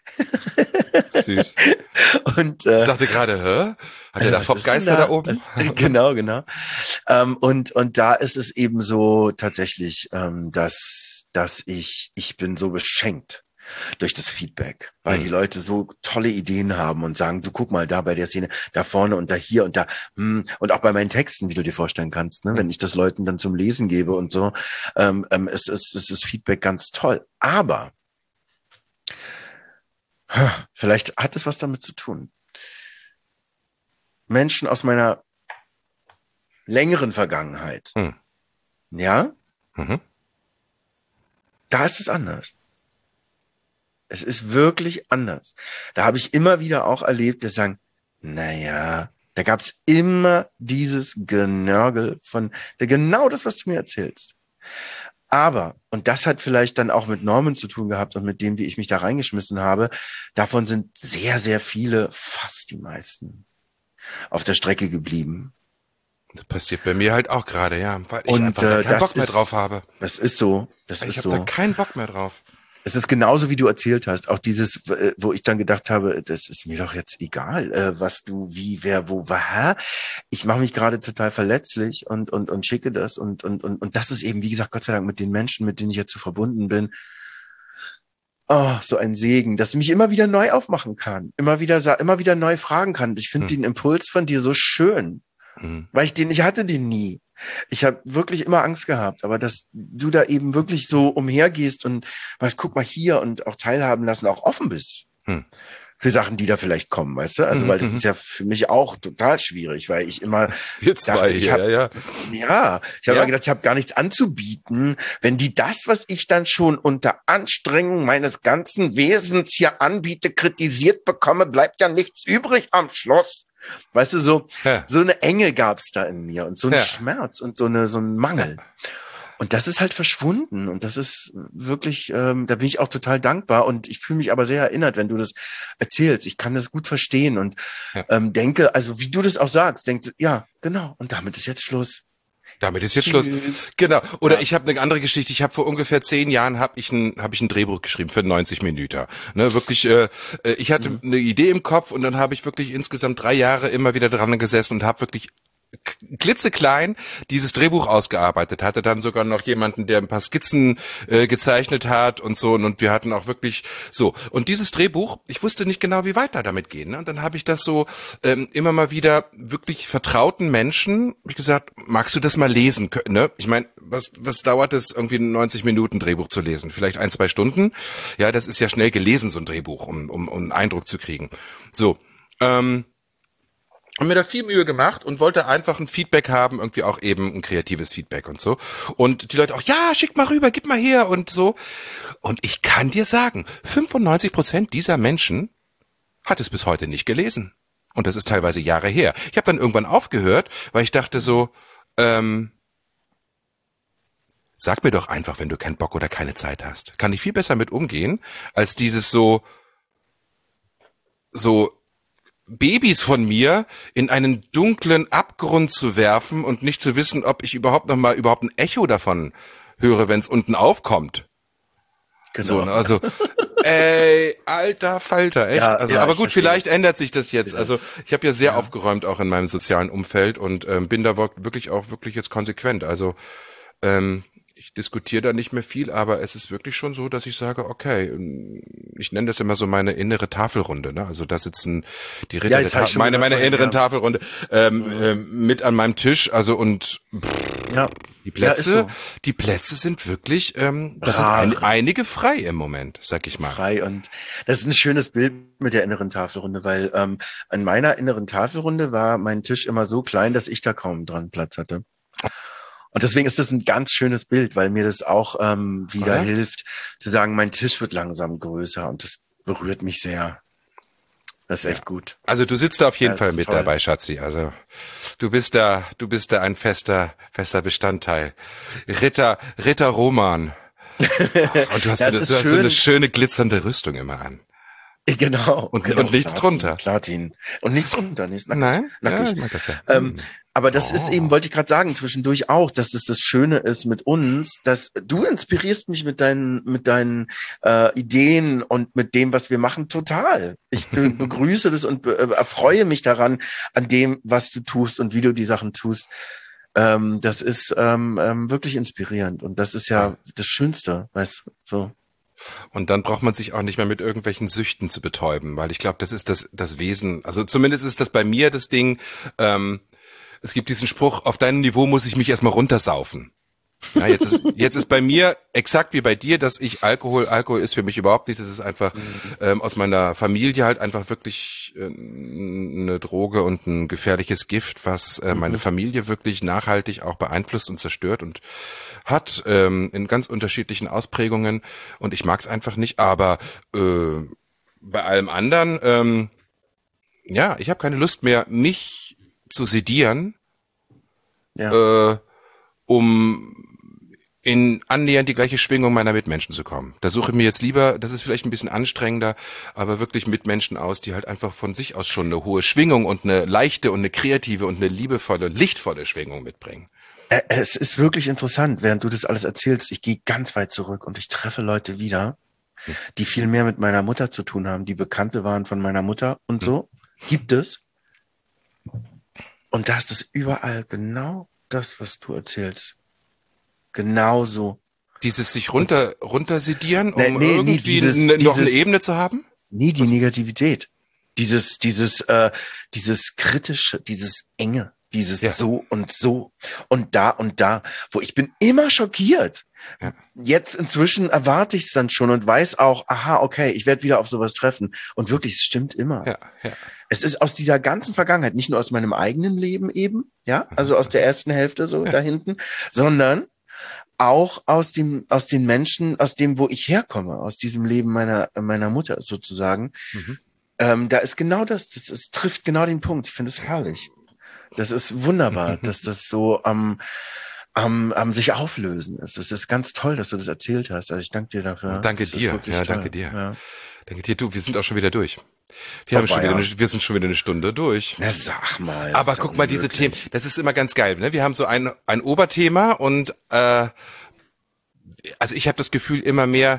Süß. Und äh, Ich dachte gerade, hä? Hat er da was ist denn Popgeister da oben? Was, genau, genau. Ähm, und und da ist es eben so tatsächlich, ähm, dass dass ich ich bin so beschenkt durch das Feedback, weil Mhm. die Leute so tolle Ideen haben und sagen, du guck mal da bei der Szene, da vorne und da hier und da hm, und auch bei meinen Texten, wie du dir vorstellen kannst, ne, wenn ich das Leuten dann zum Lesen gebe und so, ähm, ähm, ist ist ist das Feedback ganz toll. Aber vielleicht hat es was damit zu tun. Menschen aus meiner längeren Vergangenheit, Hm. ja, Mhm. da ist es anders. Es ist wirklich anders. Da habe ich immer wieder auch erlebt, dass sie sagen, naja, da gab es immer dieses Genörgel von, genau das, was du mir erzählst. Aber, und das hat vielleicht dann auch mit Normen zu tun gehabt und mit dem, wie ich mich da reingeschmissen habe, davon sind sehr, sehr viele, fast die meisten, auf der Strecke geblieben. Das passiert bei mir halt auch gerade, ja, weil ich Und einfach da äh, keinen das Bock mehr ist, drauf habe. Das ist so. Das Ich ist habe da so. keinen Bock mehr drauf. Es ist genauso, wie du erzählt hast. Auch dieses, äh, wo ich dann gedacht habe, das ist mir doch jetzt egal, äh, was du, wie, wer, wo, war. Ich mache mich gerade total verletzlich und und und schicke das und und und und das ist eben, wie gesagt, Gott sei Dank mit den Menschen, mit denen ich jetzt so verbunden bin. Oh, so ein Segen, dass ich mich immer wieder neu aufmachen kann, immer wieder, sa- immer wieder neu fragen kann. Ich finde Hm. den Impuls von dir so schön, Mhm. weil ich den, ich hatte den nie. Ich habe wirklich immer Angst gehabt, aber dass du da eben wirklich so umhergehst und was, guck mal hier und auch teilhaben lassen, auch offen bist Hm. für Sachen, die da vielleicht kommen, weißt du? Also, Mhm, weil das mhm. ist ja für mich auch total schwierig, weil ich immer Wir zwei dachte, ich hier, hab, ja, ja. ja, ich habe Ja? immer gedacht, ich habe gar nichts anzubieten. Wenn die das, was ich dann schon unter Anstrengung meines ganzen Wesens hier anbiete, kritisiert bekomme, bleibt ja nichts übrig am Schluss. Weißt du, so, Ja. so eine Enge gab's da in mir und so ein Ja. Schmerz und so eine, so ein Mangel. Und das ist halt verschwunden und das ist wirklich, ähm, da bin ich auch total dankbar und ich fühle mich aber sehr erinnert, wenn du das erzählst. Ich kann das gut verstehen und Ja. ähm, denke, also wie du das auch sagst, denke, ja, genau, und damit ist jetzt Schluss. Damit ist jetzt Tschüss. Schluss. Genau. Oder Ja. ich habe eine andere Geschichte. Ich habe vor ungefähr zehn Jahren habe ich ein habe ich ein Drehbuch geschrieben für neunzig Minuten. Ne, wirklich. Äh, äh, ich hatte Mhm. eine Idee im Kopf und dann habe ich wirklich insgesamt drei Jahre immer wieder dran gesessen und habe wirklich klitzeklein dieses Drehbuch ausgearbeitet, hatte dann sogar noch jemanden, der ein paar Skizzen äh, gezeichnet hat und so, und, und wir hatten auch wirklich so. Und dieses Drehbuch, ich wusste nicht genau, wie weiter damit gehen. Ne? Und dann habe ich das so ähm, immer mal wieder wirklich vertrauten Menschen, hab ich gesagt, magst du das mal lesen können? Ne? Ich meine, was was dauert es, irgendwie neunzig Minuten Drehbuch zu lesen? Vielleicht ein, zwei Stunden? Ja, das ist ja schnell gelesen, so ein Drehbuch, um, um, um einen Eindruck zu kriegen. So, ähm, haben mir da viel Mühe gemacht und wollte einfach ein Feedback haben, irgendwie auch eben ein kreatives Feedback und so. Und die Leute auch, ja, schick mal rüber, gib mal her und so. Und ich kann dir sagen, fünfundneunzig Prozent dieser Menschen hat es bis heute nicht gelesen. Und das ist teilweise Jahre her. Ich habe dann irgendwann aufgehört, weil ich dachte so, ähm, sag mir doch einfach, wenn du keinen Bock oder keine Zeit hast. Kann ich viel besser mit umgehen, als dieses so, so Babys von mir in einen dunklen Abgrund zu werfen und nicht zu wissen, ob ich überhaupt noch mal überhaupt ein Echo davon höre, wenn es unten aufkommt. Genau. So, ne? Also, ey, alter Falter, echt. Ja, also, ja, aber ich gut, verstehe. vielleicht ändert sich das jetzt. Das- Also, ich habe ja sehr ja. aufgeräumt auch in meinem sozialen Umfeld und ähm, bin da wirklich auch wirklich jetzt konsequent. Also, ähm, ich diskutiere da nicht mehr viel, aber es ist wirklich schon so, dass ich sage, okay, ich nenne das immer so meine innere Tafelrunde, ne? Also da sitzen die Ritter Ja, der jetzt hab ich Ta- schon meine wieder meine vorhin, inneren ja. Tafelrunde ähm, ähm, mit an meinem Tisch, also und Ja. die Ja, ist Plätze, so. die Plätze sind wirklich, ähm, da Rar. sind ein, einige frei im Moment, sag ich mal. Frei, und das ist ein schönes Bild mit der inneren Tafelrunde, weil ähm, an meiner inneren Tafelrunde war mein Tisch immer so klein, dass ich da kaum dran Platz hatte. Und deswegen ist das ein ganz schönes Bild, weil mir das auch ähm, wieder Oder? hilft, zu sagen, mein Tisch wird langsam größer, und das berührt mich sehr. Das ist echt gut. Also du sitzt da auf jeden Ja, es Fall ist mit toll. dabei, Schatzi. Also du bist da, du bist da ein fester, fester Bestandteil. Ritter, Ritter Roman. Und du hast, Ja, so, es du ist hast so eine schön. schöne glitzernde Rüstung immer an. Genau. Und- genau. und nichts Platin, drunter. Platin. Und nichts drunter. Nichts nackig. Nein? Nackig. Ja, ich mag das ja. Ähm, Hm. aber das Oh. ist eben, wollte ich gerade sagen, zwischendurch auch, dass es das Schöne ist mit uns, dass du inspirierst mich mit deinen, mit deinen äh, Ideen und mit dem, was wir machen, total. Ich be begrüße das und be äh, erfreue mich daran, an dem, was du tust und wie du die Sachen tust. Ähm, das ist ähm, ähm, wirklich inspirierend, und das ist ja das Schönste, weißt du, so. Und dann braucht man sich auch nicht mehr mit irgendwelchen Süchten zu betäuben, weil ich glaube, das ist das, das Wesen. Also zumindest ist das bei mir das Ding. Ähm, es gibt diesen Spruch, auf deinem Niveau muss ich mich erstmal runtersaufen. Ja, jetzt ist, jetzt ist bei mir exakt wie bei dir, dass ich Alkohol, Alkohol ist für mich überhaupt nichts. Das ist einfach ähm, aus meiner Familie halt einfach wirklich äh, eine Droge und ein gefährliches Gift, was äh, meine Familie wirklich nachhaltig auch beeinflusst und zerstört und hat ähm, in ganz unterschiedlichen Ausprägungen. Und ich mag es einfach nicht. Aber äh, bei allem anderen, ähm, ja, ich habe keine Lust mehr, mich zu sedieren, Ja. äh, um in annähernd die gleiche Schwingung meiner Mitmenschen zu kommen. Da suche ich mir jetzt lieber, das ist vielleicht ein bisschen anstrengender, aber wirklich Mitmenschen aus, die halt einfach von sich aus schon eine hohe Schwingung und eine leichte und eine kreative und eine liebevolle, lichtvolle Schwingung mitbringen. Ä- Es ist wirklich interessant, während du das alles erzählst. Ich gehe ganz weit zurück und ich treffe Leute wieder, die viel mehr mit meiner Mutter zu tun haben, die Bekannte waren von meiner Mutter und so. Gibt es. Und da ist es überall genau das, was du erzählst. Genauso. Dieses sich runter, runtersedieren, um Nee, nee, nee, irgendwie dieses- ne, noch eine dieses- Ebene zu haben? Nie die Negativität. Dieses, dieses, äh, dieses kritische, dieses enge, dieses Ja. so und so und da und da, wo ich bin immer schockiert. Ja. Jetzt inzwischen erwarte ich es dann schon und weiß auch, aha, okay, ich werde wieder auf sowas treffen. Und wirklich, es stimmt immer. Ja, ja. Es ist aus dieser ganzen Vergangenheit, nicht nur aus meinem eigenen Leben eben, ja, also aus der ersten Hälfte so Ja. da hinten, sondern auch aus dem, aus den Menschen, aus dem, wo ich herkomme, aus diesem Leben meiner, meiner Mutter sozusagen. Mhm. Ähm, da ist genau das, das, es trifft genau den Punkt. Ich finde es herrlich. Das ist wunderbar, dass das so am, am, am sich auflösen ist. Das ist ganz toll, dass du das erzählt hast. Also ich danke dir dafür. Danke Das ist dir. wirklich Ja, toll. danke dir. Ja. Danke dir. Du, wir sind auch schon wieder durch. Wir, Oh, haben schon weia. wieder eine, wir sind schon wieder eine Stunde durch. Na, sag mal. das Aber ist ja guck mal, diese unmöglich. Themen, das ist immer ganz geil. Ne? Wir haben so ein, ein Oberthema und äh, also ich habe das Gefühl, immer mehr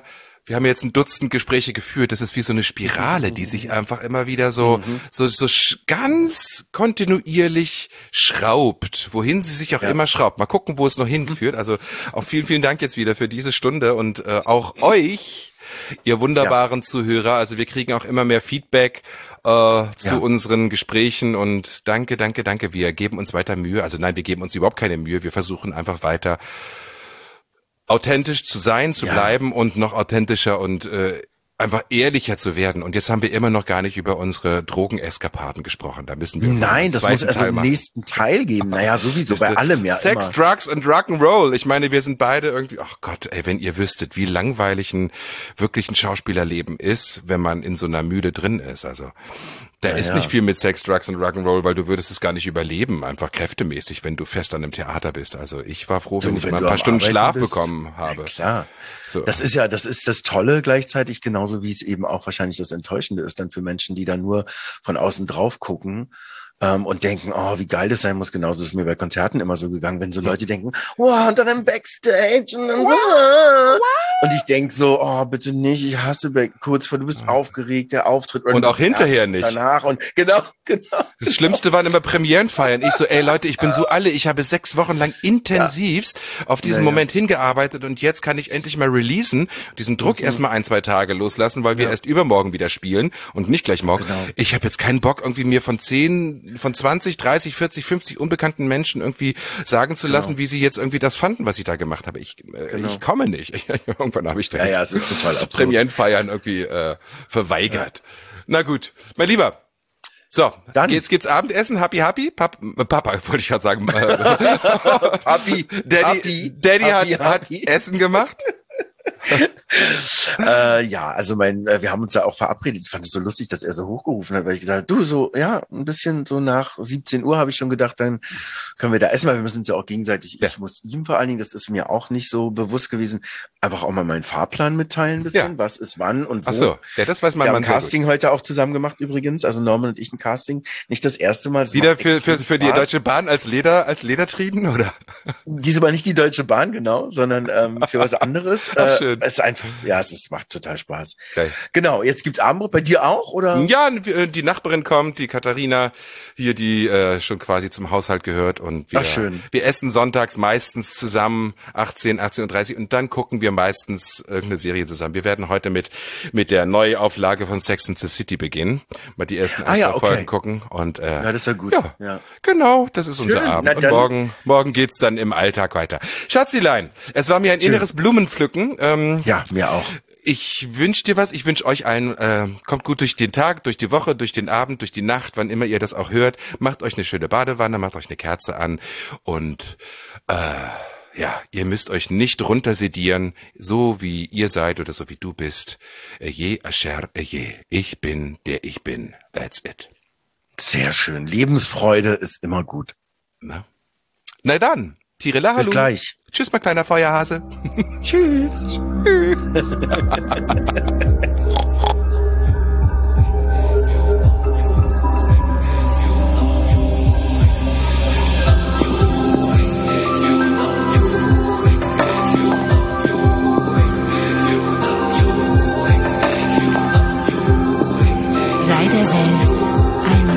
wir haben jetzt ein Dutzend Gespräche geführt. Das ist wie so eine Spirale, die sich einfach immer wieder so, mhm. so, so sch- ganz kontinuierlich schraubt, wohin sie sich auch ja. immer schraubt. Mal gucken, wo es noch hinführt. Also auch vielen, vielen Dank jetzt wieder für diese Stunde und äh, auch euch, ihr wunderbaren ja. Zuhörer. Also wir kriegen auch immer mehr Feedback äh, zu ja. unseren Gesprächen und danke, danke, danke. Wir geben uns weiter Mühe. Also nein, wir geben uns überhaupt keine Mühe. Wir versuchen einfach weiter authentisch zu sein, zu ja. bleiben und noch authentischer und äh, einfach ehrlicher zu werden. Und jetzt haben wir immer noch gar nicht über unsere Drogeneskapaden gesprochen. Da müssen wir Nein, das muss erst im nächsten Teil geben. Naja, sowieso bei allem ja Sex, immer. Drugs und Rock'n'Roll. Ich meine, wir sind beide irgendwie, ach Gott, ey, wenn ihr wüsstet, wie langweilig ein wirklich ein Schauspielerleben ist, wenn man in so einer Mühle drin ist. Also da ja, ist ja. nicht viel mit Sex, Drugs und Rock'n'Roll, weil du würdest es gar nicht überleben, einfach kräftemäßig, wenn du fest an einem Theater bist. Also ich war froh, so, wenn ich wenn mal ein paar Stunden Arbeiten Schlaf bist. bekommen habe. Ja, klar. So. Das ist ja, das ist das Tolle gleichzeitig, genauso wie es eben auch wahrscheinlich das Enttäuschende ist dann für Menschen, die da nur von außen drauf gucken. Ähm, und denken, oh, wie geil das sein muss. Genauso ist mir bei Konzerten immer so gegangen, wenn so Leute denken, wow, und dann im Backstage und dann so. Wow, wow. Und ich denk so, oh, bitte nicht, ich hasse Back kurz vor, du bist aufgeregt, der Auftritt. Und auch hinterher nicht. Danach und genau, genau. Das Schlimmste waren immer Premierenfeiern. Ich so, ey Leute, ich bin so alle, ich habe sechs Wochen lang intensivst ja. auf diesen ja, Moment ja. hingearbeitet und jetzt kann ich endlich mal releasen, diesen Druck mhm. erstmal ein, zwei Tage loslassen, weil wir ja. erst übermorgen wieder spielen und nicht gleich morgen. Genau. Ich habe jetzt keinen Bock, irgendwie mir von zehn von zwanzig, dreißig, vierzig, fünfzig unbekannten Menschen irgendwie sagen zu lassen, genau. wie sie jetzt irgendwie das fanden, was ich da gemacht habe. Ich, äh, genau. ich komme nicht. Irgendwann habe ich da ja, ja, es ist total absurd. Premierenfeiern irgendwie äh, verweigert. Ja. Na gut, mein Lieber. So, dann jetzt gibt's Abendessen, happy happy. Pap Papa wollte ich gerade sagen. Papi, Daddy, Papi, Daddy Papi, hat, hat Essen gemacht. äh, ja, also mein, wir haben uns da auch verabredet. Ich fand es so lustig, dass er so hochgerufen hat, weil ich gesagt habe, du, so, ja, ein bisschen so nach siebzehn Uhr habe ich schon gedacht, dann können wir da essen, weil wir müssen uns ja auch gegenseitig, ja. ich muss ihm vor allen Dingen, das ist mir auch nicht so bewusst gewesen, einfach auch mal meinen Fahrplan mitteilen ein bisschen, ja. was ist wann und wo. Ach so, ja, das weiß man. Wir haben ein Casting gut. heute auch zusammen gemacht übrigens, also Norman und ich ein Casting, nicht das erste Mal. Das wieder für, für, für die Deutsche Bahn als Leder, als Ledertrieben, oder? Diesmal nicht die Deutsche Bahn, genau, sondern ähm, für was anderes. Ach, äh, schön. Es ist einfach, ja, es ist, macht total Spaß. Geil. Genau, jetzt gibt's Abendbrot bei dir auch, oder? Ja, die Nachbarin kommt, die Katharina, hier, die äh, schon quasi zum Haushalt gehört und wir, Ach, schön. wir essen sonntags meistens zusammen, achtzehn, achtzehn Uhr dreißig und dann gucken wir meistens irgendeine Serie zusammen. Wir werden heute mit mit der Neuauflage von Sex and the City beginnen, mal die ersten ah, ja, okay. Folgen gucken und äh, ja, das ist ja gut. Ja, ja. Genau, das ist unser schön. Abend. Na, und morgen morgen geht's dann im Alltag weiter. Schatzilein, es war mir ein schön. inneres Blumenpflücken. Ähm, ja, mir auch. Ich wünsche dir was, ich wünsche euch allen, äh, kommt gut durch den Tag, durch die Woche, durch den Abend, durch die Nacht, wann immer ihr das auch hört. Macht euch eine schöne Badewanne, macht euch eine Kerze an und äh, ja, ihr müsst euch nicht runtersedieren, so wie ihr seid oder so wie du bist. Je asher je. Ich bin, der ich bin. That's it. Sehr schön. Lebensfreude ist immer gut. Na, Na dann, Tirilla, hallo. Bis gleich. Tschüss, mein kleiner Feuerhase. Tschüss. Tschüss. Sei der Welt ein